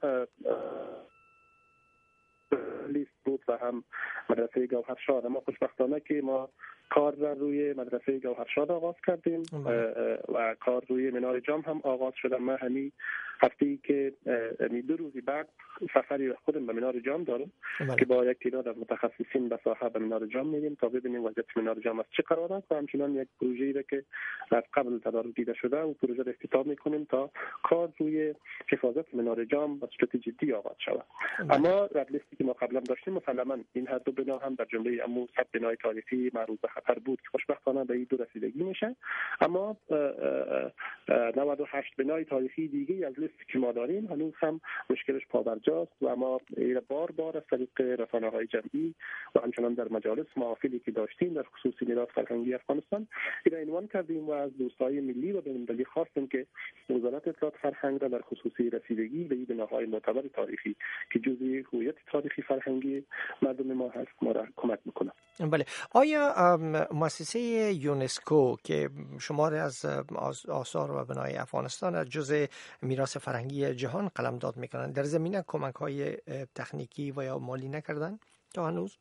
لیست بود و هم مدرسه گوهرشاد، اما خوشبختانه که ما کار را روی مدرسه گوهرشاد آغاز کردیم و کار روی منار جام هم آغاز شده. ما همین هفته‌ای که دو روزی بعد سفری خودم به منار جام دارم که با یک تعداد از متخصصین به ساحه به منار جام میریم تا ببینیم وضعیت منار جام از چه قرار است و همچنان یک پروژه‌ای را که از قبل تدارک دیده شده و پروژه را اختتام میکنیم تا کار روی حفاظت منار جام با صورت جدی آغاز شود. اما در لیستی که ما قبلا داشتیم مسلما این هر دو بنا هم در جمله امو صد بنای تاریخی معروض به خطر بود که خوشبختانه به این دو رسیدگی میشه. اما نود و هشت بنای تاریخی دیگه از لیستی که ما داریم هنوز هم مشکلش پابرجاست و ما بار بار از طریق رسانه‌های جمعی و همچنان در مجالس محافلی که داشتیم در خصوص میراث فرهنگی افغانستان این عنوان کردیم و از دوستای ملی و بین‌المللی خواستیم که وزارت اطلاعات فرهنگ را در خصوص رسیدگی به این بناهای معتبر تاریخی که جزء هویت تاریخی فرهنگی مردم ما هست ما را کمک میکنه. بله. آیا مؤسسه یونسکو که شمار از آثار و بنای افغانستان از جزء میراث فرهنگی جهان قلمداد میکنند در زمینه کمک های تکنیکی و یا مالی نکردن تا هنوز؟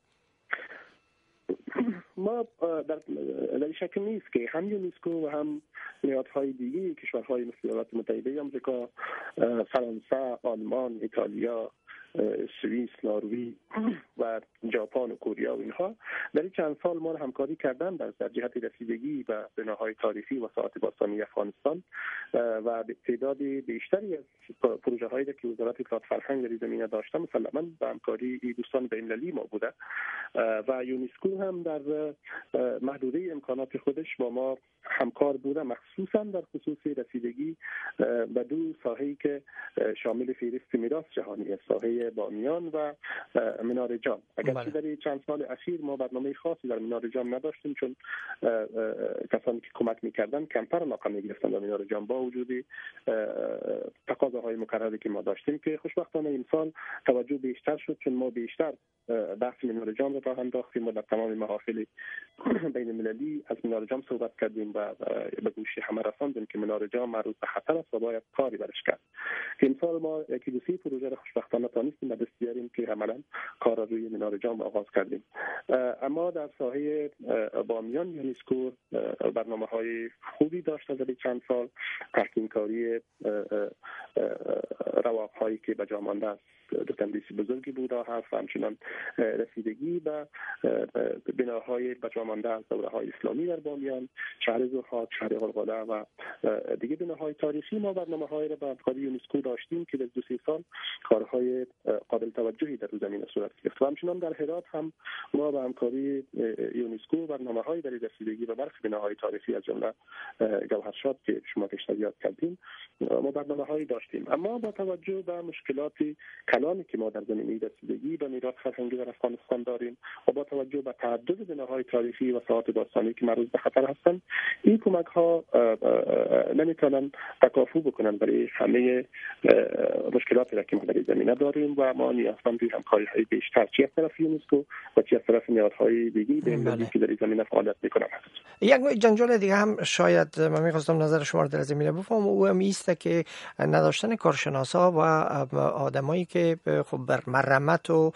ما در در شک نیست که هم یونسکو و هم نهادهای دیگه کشورهای مثل ایالات متحده آمریکا، فرانسه، آلمان، ایتالیا، سوئیس، نروژ و ژاپن و کره و اینها در این چند سال ما همکاری کردن در در جهت رسیدگی به بناهای تاریخی و ساعت باستانی افغانستان و به تعداد بیشتری از پروژه هایی که وزارت اطلاعات فرهنگ در این زمینه داشته مسلماً به همکاری دوستان بین‌المللی ما بوده و یونسکو هم در محدوده امکانات خودش با ما همکار بوده، مخصوصا در خصوص رسیدگی به دو ساحه‌ای که شامل فهرست میراث جهانی است، ساحه بامیان و منار جام. اگرچه در چند سال اخیر ما برنامه خاصی در منار جام نداشتیم چون کسانی که کمک میکردن کمتر علاقه میگرفتن در منار جام با وجود تقاضاهای مکرری که ما داشتیم که خوشبختانه این سال توجه بیشتر شد چون ما بیشتر بحث منار جام را راه انداختیم و در تمام محافل بین المللی از منار جام صحبت کردیم و به گوش همه رساندیم که منار جام معروض به خطر است و باید کاری برش کرد. این سال ما یکی دو سه پروژه را خوشبختانه تانستیم و دست بیاریم که عملاً کار را روی منار جام آغاز کردیم. اما در ساحه بامیان یونسکو برنامه‌های خوبی داشته در چند سال، تحکیم‌کاری رواق‌هایی که به جا مانده است دو تندیس بزرگی بوده هست و همچنان رسیدگی به بناهای به جا مانده از دوره‌های اسلامی در بامیان، شهر زرخاک، شهر غلغله و دیگه بناهای تاریخی. ما برنامه‌های را با همکاری یونسکو داشتیم که در دو سه سال کارهای قابل توجهی در زمینه صورت گرفت و همچنان در هرات هم ما با همکاری یونسکو برنامه‌های در رسیدگی به برخی بناهای تاریخی از جمله گوهرشاد که شما پیشتر یاد کردیم ما برنامه‌هایی داشتیم. اما با توجه به مشکلات کلانی که ما در زمینه رسیدگی به میراث فرهنگی در افغانستان داریم و با توجه به تعدد بناهای تاریخی و ساعات باستانی که معروض به خطر هستند، این کمک‌ها نمیتونن تکافو بکنن برای همه مشکلاتی که ما در زمینه داریم و ما نیازمند همکاری‌های بیشتر چه از طرف یونسکو و چه از طرف نهادهای دیگه بین‌المللی که در این زمینه فعالیت می‌کنند. یک جنجال دیگه هم شاید من می‌خواستم نظر شما رو در زمینه بفهمم، او هم است که نداشتن کارشناسا و آدمایی که خب بر مرمت و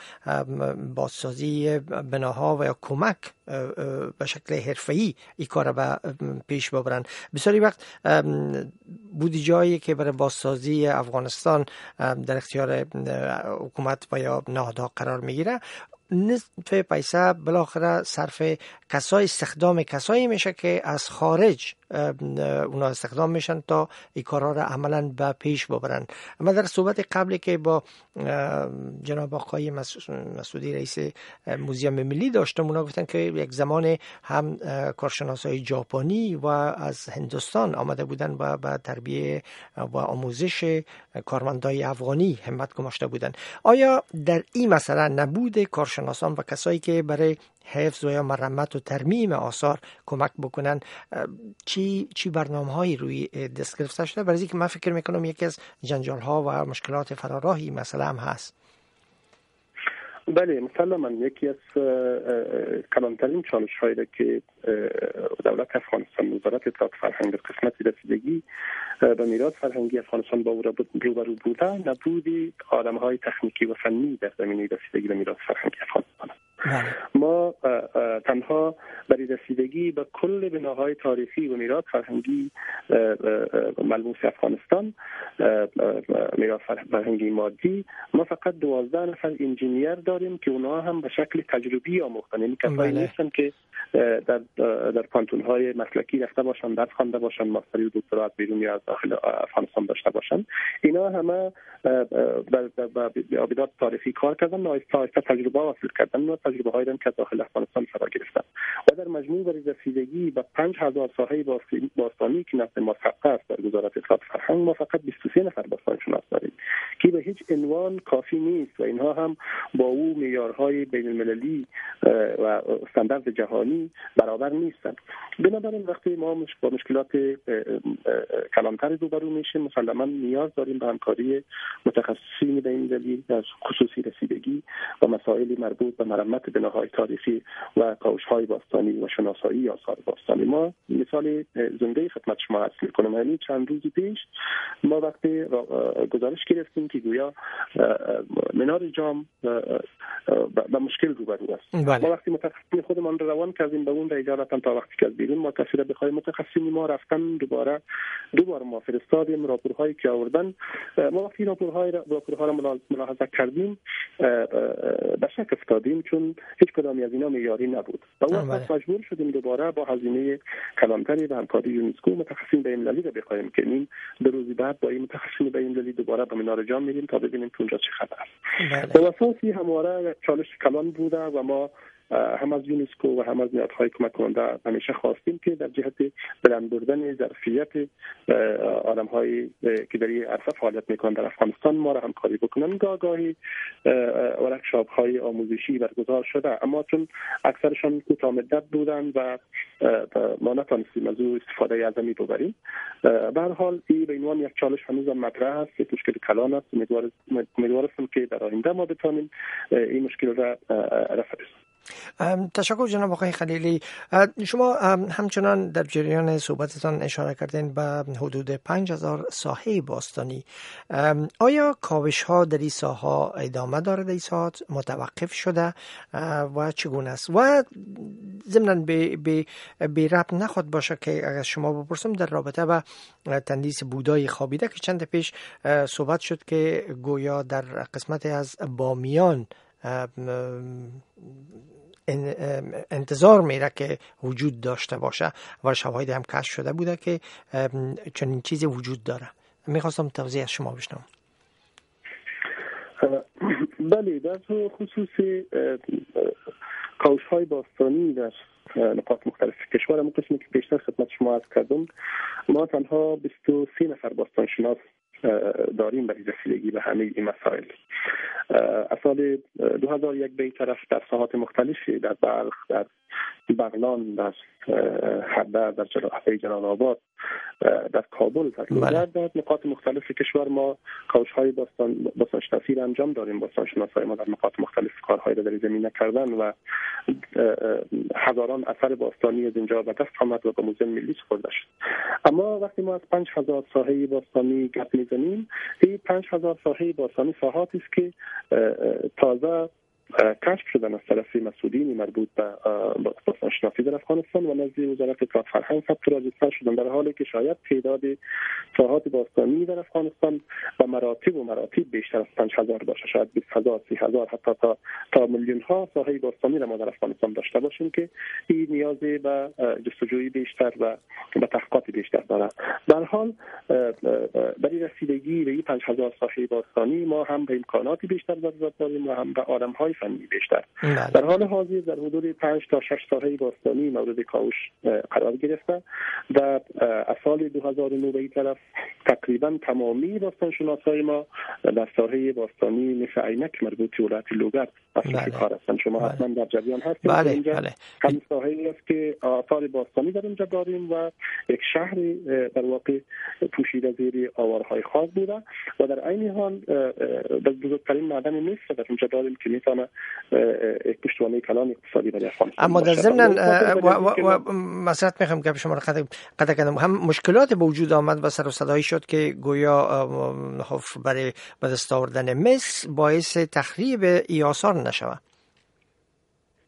بازسازی بناها و یا کمک به شکل حرفه‌ای این کار به پیش ببرن. بسیاری وقت بودجه‌ای که برای بازسازی افغانستان در اختیار حکومت و یا نهادها قرار میگیره، نصف پیسه بالاخره صرف کسای استخدام کسایی میشه که از خارج اونا استخدام میشن تا این کارا را عملا به پیش ببرن. اما در صحبت قبلی که با جناب آقای مسعودی رئیس موزیم ملی داشتم، اونا گفتن که یک زمان هم کارشناسای ژاپنی و از هندوستان آمده بودن و به تربیه و آموزش کارمندای افغانی همت گماشته بودن. آیا در این مسئله نبود کارشناسان و کسایی که برای حفظ و یا مرمت و ترمیم آثار کمک بکنن چی چی برنامه‌هایی روی دست گرفته شده؟ برای اینکه من فکر میکنم یکی از جنجال‌ها و مشکلات فراراهی مسئله هم هست. بله، مسلماً یکی از کلانترین چالش‌هایی که دولت افغانستان وزارت اطلاعات فرهنگ در قسمت رسیدگی به میراث فرهنگی افغانستان با او روبرو بوده، نبود آدم‌های تکنیکی و فنی در زمینه رسیدگی به میراث فرهنگی افغانستان. ما تنها برای رسیدگی به کل بناهای تاریخی و میراث فرهنگی ملموس افغانستان، میراث فرهنگی مادی، ما فقط دوازده نفر انجینیر داریم که اونها هم به شکل تجربی آموختن، یعنی کسایی نیستن که در در پانتون‌های مسلکی رفته باشن، درس خوانده باشن، ماستری و دکترا از بیرون یا از داخل افغانستان داشته باشن. اینا همه بر آبیدات تاریخی کار کردن، آهسته آهسته تجربه حاصل کردن و تجربه هایی که داخل افغانستان فرا گرفتن و در مجموع برای رسیدگی به پنج هزار ساحه باستانی که نزد ما ثبت است در وزارت اطلاعات فرهنگ، ما فقط بیست و سه نفر باستانشناس داریم که به هیچ عنوان کافی نیست و اینها هم با او معیارهای بین المللی و استاندارد جهانی برابر نیستند. بنابراین وقتی ما با مشکلات کلانتری روبرو میشیم، مسلما نیاز داریم به همکاری متخصصین بین المللی در خصوصی رسیدگی و مسائلی مربوط به مرمت بناهای تاریخی و کاوش‌های باستانی و شناسایی آثار باستانی. ما مثال زنده خدمت شما عرض می‌کنم. یعنی چند روز پیش ما وقتی گزارش گرفتیم که گویا منار جام با مشکل روبرو است. ما وقتی متخصصین خودمان رو روان کردیم به اون اجازه تا وقتی که از بیرون ما کسی را بخوایم، متخصصین ما رفتن دوباره دوباره ما فرستادیم راپورهایی که آوردن. ما وقتی راپورهای راپورها را ملاحظه کردیم به شک افتادیم چون هیچ کدامی از اینا معیاری نبود و اون وقت مجبور شدیم دوباره با هزینه کلانتری و همکاری یونسکو متخصصین بین المللی را بخوایم که این دو روز بعد با این متخصصین بین المللی دوباره به منار جام میریم تا ببینیم که اونجا چه خبر است. به اساسی همواره چالش کلان بوده و ما هم از یونسکو و هم از نهادهای کمک کننده همیشه خواستیم که در جهت بلند بردن ظرفیت آدم‌هایی که در این عرصه فعالیت میکنند در افغانستان ما را همکاری بکنن. گاهی ورکشاپ‌های آموزشی برگزار شده، اما چون اکثرشان کوتاه مدت بودند و ما نتونستیم از او استفاده اعظمی ببریم. به هر حال این به عنوان یک چالش هنوز هم مطرح است، یک مشکل کلان است. امیدوارم که در آینده ما بتوانیم این مشکل را رفع کنیم. تشکر جناب آقای خلیلی. شما همچنان در جریان صحبتتان اشاره کردین به حدود پنج هزار ساحه باستانی. آیا کاوش ها در این ساحه ادامه داره؟ در این ساحه متوقف شده و چگونه است؟ و ضمن به به به ربط نخواد باشه که اگر شما بپرسم در رابطه با تندیس بودای خوابیده که چند پیش صحبت شد که گویا در قسمت از بامیان انتظار میره که وجود داشته باشه و شواهد هم کشف شده بوده که چنین چیزی وجود داره. میخواستم توضیح از شما بشنوم. بله، در خصوص کاوش های باستانی در نقاط مختلف کشور، هم قسمی که بیشتر خدمت شما عرض کردم، ما تنها بیست و سه نفر باستانشناس داریم برای رسیدگی به همه این مسائل. از سال دو هزار و یک به این طرف در ساحات مختلفی، در بلخ، در بغلان، در حربه، در جلاله جلال آباد، در کابل، در لوگر، در نقاط مختلف کشور ما کاوش های باستان باستانشناسی را انجام داریم. باستانشناسای ما در نقاط مختلف کارهای را در زمینه کردن و هزاران اثر باستانی از اینجا به دست آمد و به موزه ملی سپرده شد. اما وقتی ما از پنج هزار ساحه باستانی گپ میزنیم، این پنج هزار ساحه باستانی ساحاتی است که تازه کشف شدن از طرف مسئولین مربوط به باستانشناسی در افغانستان و نزد وزارت اطلاعات فرهنگ ثبت و راجستر شدن، در حالی که شاید تعداد ساحات باستانی در افغانستان و مراتب و مراتب بیشتر از پنج هزار باشه، شاید بیست هزار، سی هزار، حتی تا تا میلیون ها ساحه باستانی را ما در افغانستان داشته باشیم که این نیاز به جستجوی بیشتر و به تحقیقات بیشتر داره. در حال برای رسیدگی به این پنج هزار ساحه باستانی ما هم به امکاناتی بیشتر ضرورت داریم و هم به آدم‌های فنی بیشتر. در حال حاضر در حدود پنج تا شش ساحه باستانی مورد کاوش قرار گرفته و از سال دو هزار و نه به این طرف تقریبا تمامی باستانشناسای ما در ساحه باستانی مثل عینک مربوط به ولایت لوگر اصلی کار هستند. شما حتما در جریان هستید. بله، اینجا بله. همین ساحه‌ای است که آثار باستانی در اینجا داریم و یک شهر در واقع پوشیده زیر آوارهای خاص بوده و در عین حال بزرگترین معدن نفت در اینجا داریم که میتونه یک پشتوانه کلان اقتصادی برای افغانستان. اما در ضمن مسئلت میخوام که شما رو قطع کردم، هم مشکلات به وجود آمد و سر و صدایی شد که گویا حفر برای به دست آوردن مس باعث تخریب ای آثار نشود.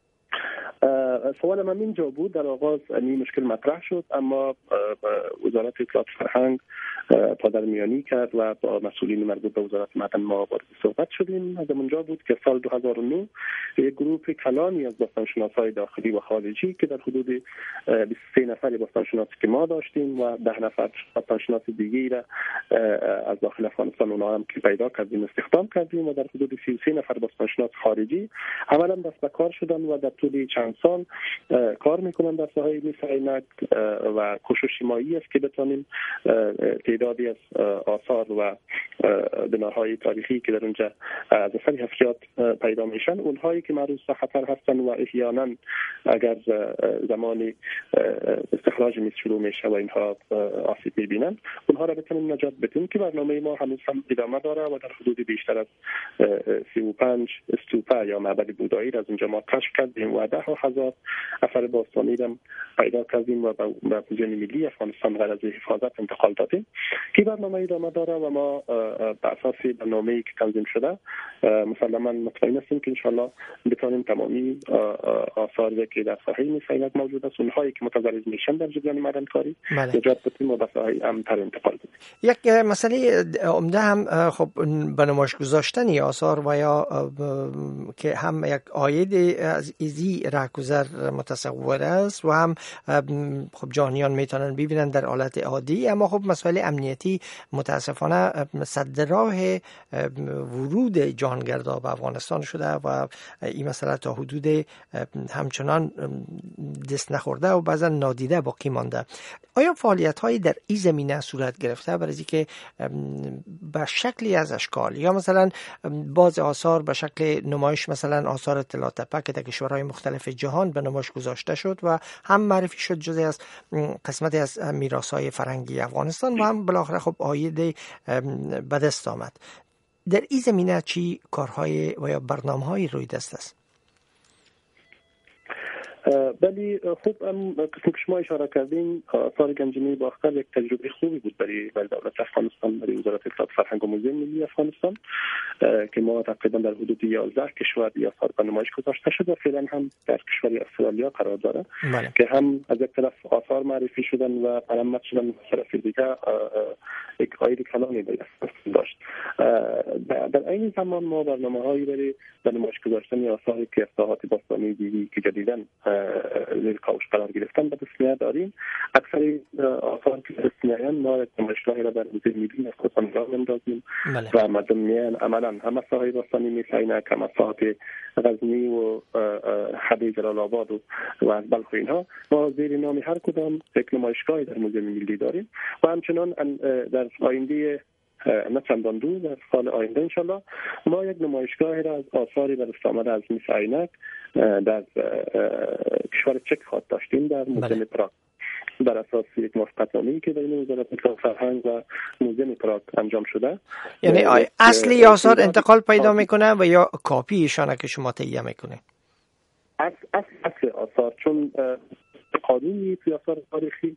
سوال من اینجا بود، در آغاز این مشکل مطرح شد اما وزارت اطلاعات فرهنگ پادرمیانی کرد و با مسئولین مربوط به وزارت معدن ما وارد صحبت شدیم. از اونجا بود که سال دو هزار و نه یک گروه کلانی از باستانشناسای داخلی و خارجی که در حدود بیست و سه نفر باستانشناسی که ما داشتیم و ده نفر باستانشناس دیگه‌ای را از داخل افغانستان اونها هم که پیدا کردیم استخدام کردیم و در حدود سی و سه نفر باستانشناس خارجی اولا دست به کار شدن و در طول چند سال کار میکنن در ساحه مس عینک و کوشش مایی است که بتونیم تعدادی از آثار و بناهای تاریخی که در اونجا از اثر حفریات پیدا میشن، اونهایی که معروض به خطر هستن و احیانا اگر زمانی استخراج مس شروع میشه و اینها آسیب میبینن اونها را بتونیم نجات بدیم که برنامه ما هنوز هم ادامه داره و در حدود بیشتر از سی و پنج استوپا یا معبد بودایی را از اونجا ما کشف کردیم و ده هزار اثر باستانی را پیدا کردیم و به موزیم ملی افغانستان غرض حفاظت انتقال دادیم که برنامه ادامه داره و ما به اساس برنامه‌ای که تنظیم شده مسلماً مطمئن هستیم که انشالله بتوانیم تمامی آثاری که در ساحه مس عینک موجود است اونهایی که متضرر میشن در جریان معدنکاری نجات بدیم و به ساحه امن‌تر انتقال بدیم. یک مسئله عمده هم خب به نمایش گذاشتن آثار و یا که هم یک عاید از ایزی رهگذر متصور است و هم خب جهانیان میتونن ببینن در حالت عادی، اما خب مسئله امنیتی متاسفانه سد راه ورود جهانگردا به افغانستان شده و این مسئله تا حدود همچنان دست نخورده و بعضا نادیده باقی مانده. آیا فعالیت هایی در این زمینه صورت گرفته برای اینکه به شکلی از اشکال یا مثلا باز آثار به شکل نمایش، مثلا آثار اطلاع تپه که در کشورهای مختلف جهان به نمایش گذاشته شد و هم معرفی شد جزئی از قسمتی از میراث‌های فرهنگی افغانستان و هم بالاخره خب عاید به دست آمد، در این زمینه چی کارهای و یا برنامه‌های روی دست است؟ ولی خوب هم قسم که شما اشاره کردین آثار گنجینه باختر یک تجربه خوبی بود برای برای دولت افغانستان، برای وزارت اطلاعات فرهنگ و موزیم ملی افغانستان که ما تقریبا در حدود یازده کشور این آثار به نمایش گذاشته شد و فعلا هم در کشور استرالیا قرار داره بله. که هم از یک طرف آثار معرفی شدن و مرمت شدن و طرف دیگه یک عاید کلانی داشت. در این زمان ما برنامه‌هایی برای به نمایش گذاشتن آثاری که افتاحات باستانی دیگی که جدیداً زیر کاوش قرار گرفتن به دست میاد داریم. اکثر آثار که به دست میآیند ما نمایشگاهی را در موزیم ملی افغانستان راه می‌اندازیم و مردم میان عملاً هم مساحت باستانی مثل عینک، هم مساحت غزنی و حد جلال آباد و و از بلخ اینها ما زیر نام هر کدام یک نمایشگاهی در موزیم ملی داریم و همچنان در آینده نه چندان دور در سال آینده انشالله ما یک نمایشگاهی را از آثاری به دست آمده از مس عینک در کشور چک خواهد داشتیم در موزیم پراگ بر اساس یک موافقتنامه‌ای که بین وزارت اطلاعات فرهنگ و موزیم پراگ انجام شده. یعنی اصلی آثار انتقال پیدا میکنه و یا کاپی ایشانه که شما تهیه میکنه؟ اصل اصل آثار، چون قانونی توی آثار تاریخی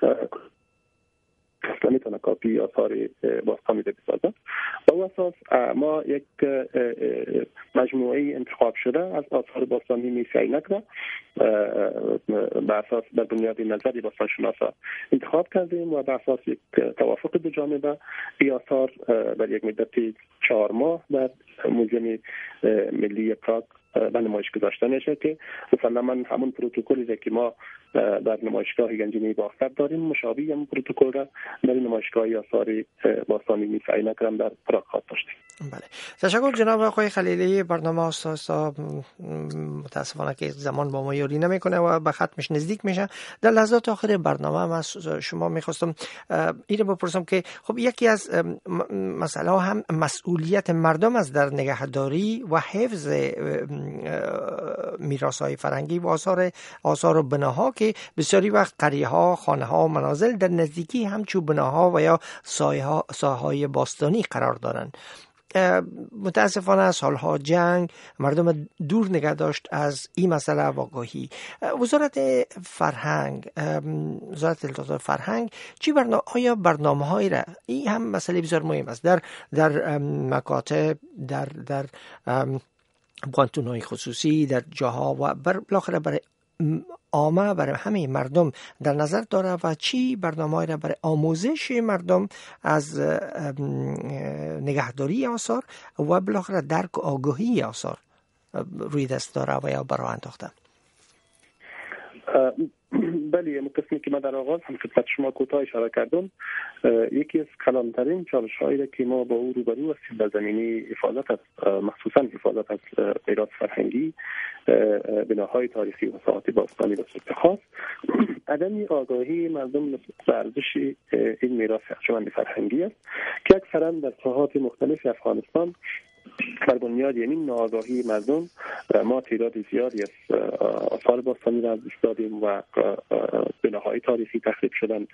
نمیتونه کاپی آثار باستانی بسازه. با اون اساس ما یک مجموعه انتخاب شده از آثار باستانی مس عینک را به اساس بر بنیاد نظری باستانشناسا انتخاب کردیم و به اساس یک توافق دو جانبه این آثار بر یک مدت چهار ماه در موزیم ملی پراگ به نمایش گذاشته میشه که مسلماً همون پروتکلی که ما در نمایشگاه گنجینه باختر داریم مشابه همون پروتکل را در نمایشگاه آثار باستانی مس عینک هم در پراگ خواهد داشتیم. بله، تشکر جناب آقای خلیلی. برنامه اساسا متاسفانه که زمان با ما یاری نمیکنه و به ختمش نزدیک میشه. در لحظات آخر برنامه من از شما میخواستم اینو بپرسم که خب یکی از مسئله هم مسئولیت مردم است در نگهداری و حفظ میراث‌های فرهنگی و آثار آثار و بناها که بسیاری وقت قریه‌ها، خانه‌ها و منازل در نزدیکی همچون بناها و یا ساحه‌های باستانی قرار دارند. متاسفانه سالها جنگ مردم دور نگه داشت از این مسئله واقعی. وزارت فرهنگ وزارت اطلاعات فرهنگ چی برنامه آیا برنامه‌هایی را، این هم مسئله بسیار مهم است، در در مکاتب، در در پانتون‌های خصوصی، در جاها و بالاخره برای عامه برای همه مردم در نظر داره و چی برنامه‌ای را برای آموزش مردم از نگهداری آثار و بالاخره درک و آگاهی آثار روی دست داره و یا برای انداخته؟ بله، اون قسمی که من در آغاز هم خدمت شما کوتاه اشاره کردم، یکی از کلانترین چالش‌هایی که ما با او روبرو هستیم در زمینه حفاظت از مخصوصا حفاظت از میراث فرهنگی، بناهای تاریخی و ساحات باستانی به صورت خاص، عدم آگاهی مردم نسبت به ارزش این میراث ارجمند فرهنگی است که اکثرا در ساحات مختلف افغانستان بر بنیاد یعنی ناآگاهی مردم ما تعداد زیادی از آثار باستانی را از دست دادیم و بناهای تاریخی تخریب شدن.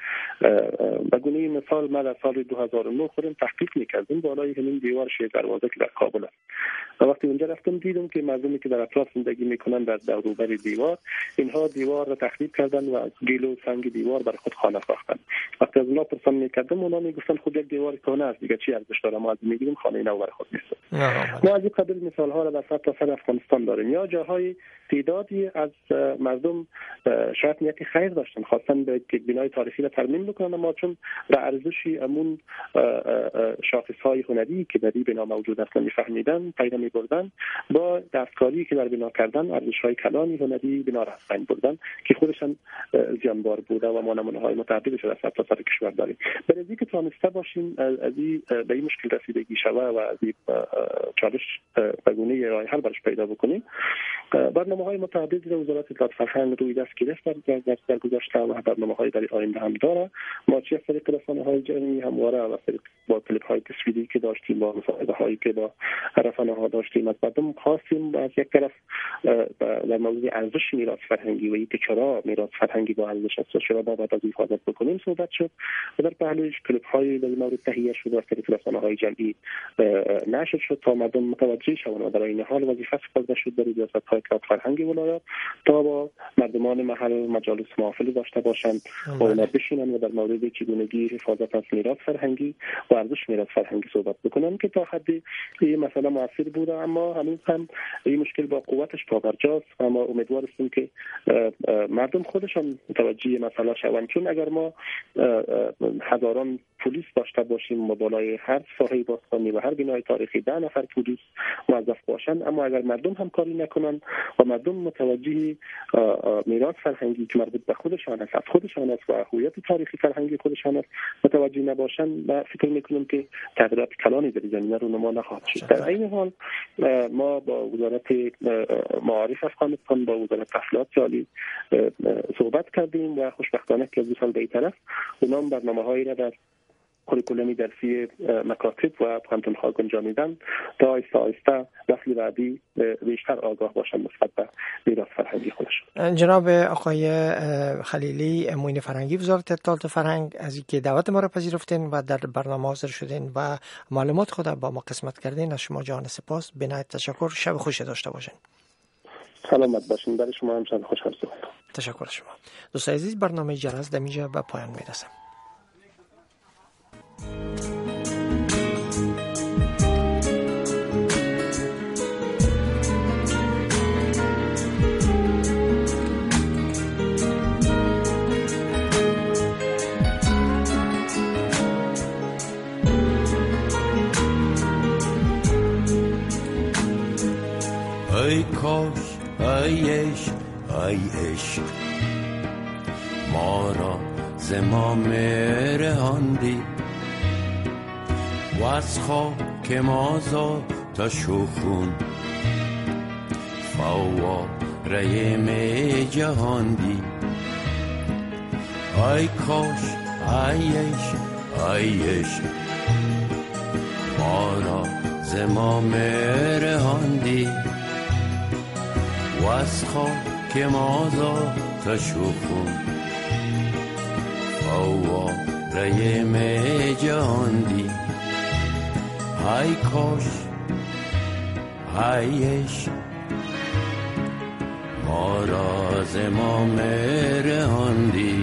به گونه مثال ما در سال دو هزار و نه خودم تحقیق میکردیم بالای همین دیوار شیر دروازه که در کابل است و وقتی اونجا رفتم دیدم که مردمی که در اطراف زندگی میکنن در دوروبر دیوار، اینها دیوار را تخریب کردن و از گل و سنگ دیوار بر خود خانه ساختن. وقتی از اونا پرسان میکردم اونا میگفتن خب یک دیوار کهنه است دیگه چی ارزش داره، ما از میگیریم خانه نو بر خود میسازیم. ما از این قبیل مثال ها را در سطح سر افغانستان داریم. یا جاهای تعدادی از مردم شاید نیت خیر داشتن، خواستن به یک بنای تاریخی را ترمیم بکنن، اما چون به ارزشی امون شاخص های هنری که در این بنا موجود است نمی‌فهمیدن، پیدا می‌بردن، با دستکاری که در بنا کردن ارزش های کلانی هنری بنا را از بین بردن که خودشان زیانبار بوده و ما نمونه های متعددش در سطح سر کشور داریم. برای اینکه تونسته باشیم از این به این مشکل رسیدگی شوه و از این چالش به گونه راه حل برش پیدا بکنیم، برنامه‌های متعددی را وزارت اطلاعات فرهنگ روی دست گرفت در در, در گذشته و برنامه‌های در آینده هم داره. ما چه از طریق رسانه‌های جمعی همواره و با کلیپ‌های تصویری که داشتیم، با مصاحبه‌هایی که با رسانه‌ها داشتیم، از مردم خواستیم از یک طرف در موضوع ارزش میراث فرهنگی و اینکه چرا میراث فرهنگی با ارزش است و چرا باید از این حفاظت بکنیم صحبت شد و در پهلوش کلیپ‌های در مورد تهیه شد و از طریق رسانه‌های جمعی نشر شد تا مردم متوجه شوند و در این حال وظیفه سپرده شد در ریاست‌های اطلاعات فرهنگی ولایت تا با مردمان محل مجالس محافل داشته باشند و اونا بشینن و در مورد چگونگی حفاظت از میراث فرهنگی و ارزش میراث فرهنگی صحبت بکنن که تا حدی این مسئله موثر بوده، اما هنوز هم این مشکل با قوتش پابرجاست و ما امیدوار هستیم که مردم خودشان متوجه مسئله شوند. چون اگر ما هزاران پلیس داشته باشیم و بالای هر ساحه باستانی و هر بنای تاریخی ده نفر پلیس موظف باشند، اما اگر مردم همکاری نکنند و مردم متوجه میراث فرهنگی که مربوط به خودشان است، از خودشان است و هویت تاریخی فرهنگی خودشان است متوجه نباشند، و فکر میکنم که تغییرات کلانی در زمینه رونما نخواهد شد. در این حال ما با وزارت معارف افغانستان، با وزارت تحصیلات عالی صحبت کردیم و خوشبختانه که از دو سال به این طرف اونا برنامه‌هایی را در کوریکولوم درسی مکاتب و پانتون‌ها گنجانیدن تا آیسته آیسته نسل بعدی بیشتر آگاه باشند نسبت به میراث فرهنگی خودشون. جناب آقای خلیلی، معین فرهنگی وزارت اطلاعات فرهنگ، از اینکه دعوت ما را پذیرفتین و در برنامه حاضر شدین و معلومات خود با ما قسمت کردین، از شما جان سپاس. بنایت تشکر. شب خوشی داشته باشین. سلامت باشین. برای شما هم شب خوش هستم. تشکر شما. دوستان عزیز، برنامه جرس دمیجا به پایان میرسه. ای کاش ای عشق ای عشق ما را ز ما رهاندی و از خاک ما تا شخون فواره می جهاندی. ای کاش ای عشق ای عشق ما را ز ما رهاندی و از خاک ما تا شخون فواره می جهاندی. ای کاش ای عشق ما را ز ما رهاندی.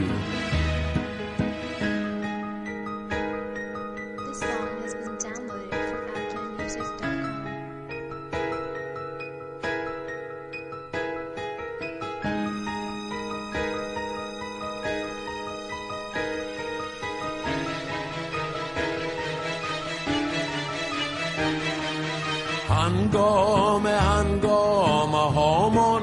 هنگام هنگامه هامان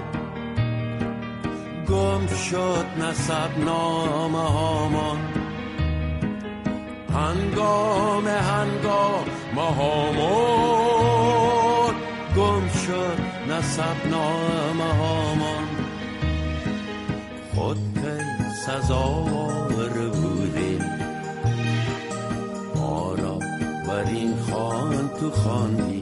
گم شد نسب نامه هامان هنگام هنگامه هامان گم شد نسب نامه هامان خود که سزاوار بودیم ما را بر این خان تو خواندی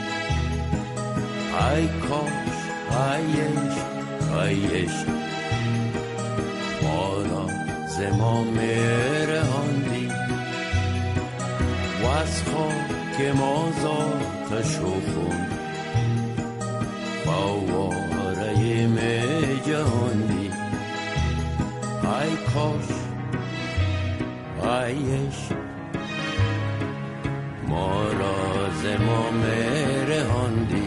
ای کاش ای عشق ای عشق ما را ز ما مرهاندی و از خاک ما ذاتش و خون فواره می جهاندی ای کاش ای عشق ما را ز ما مرهاندی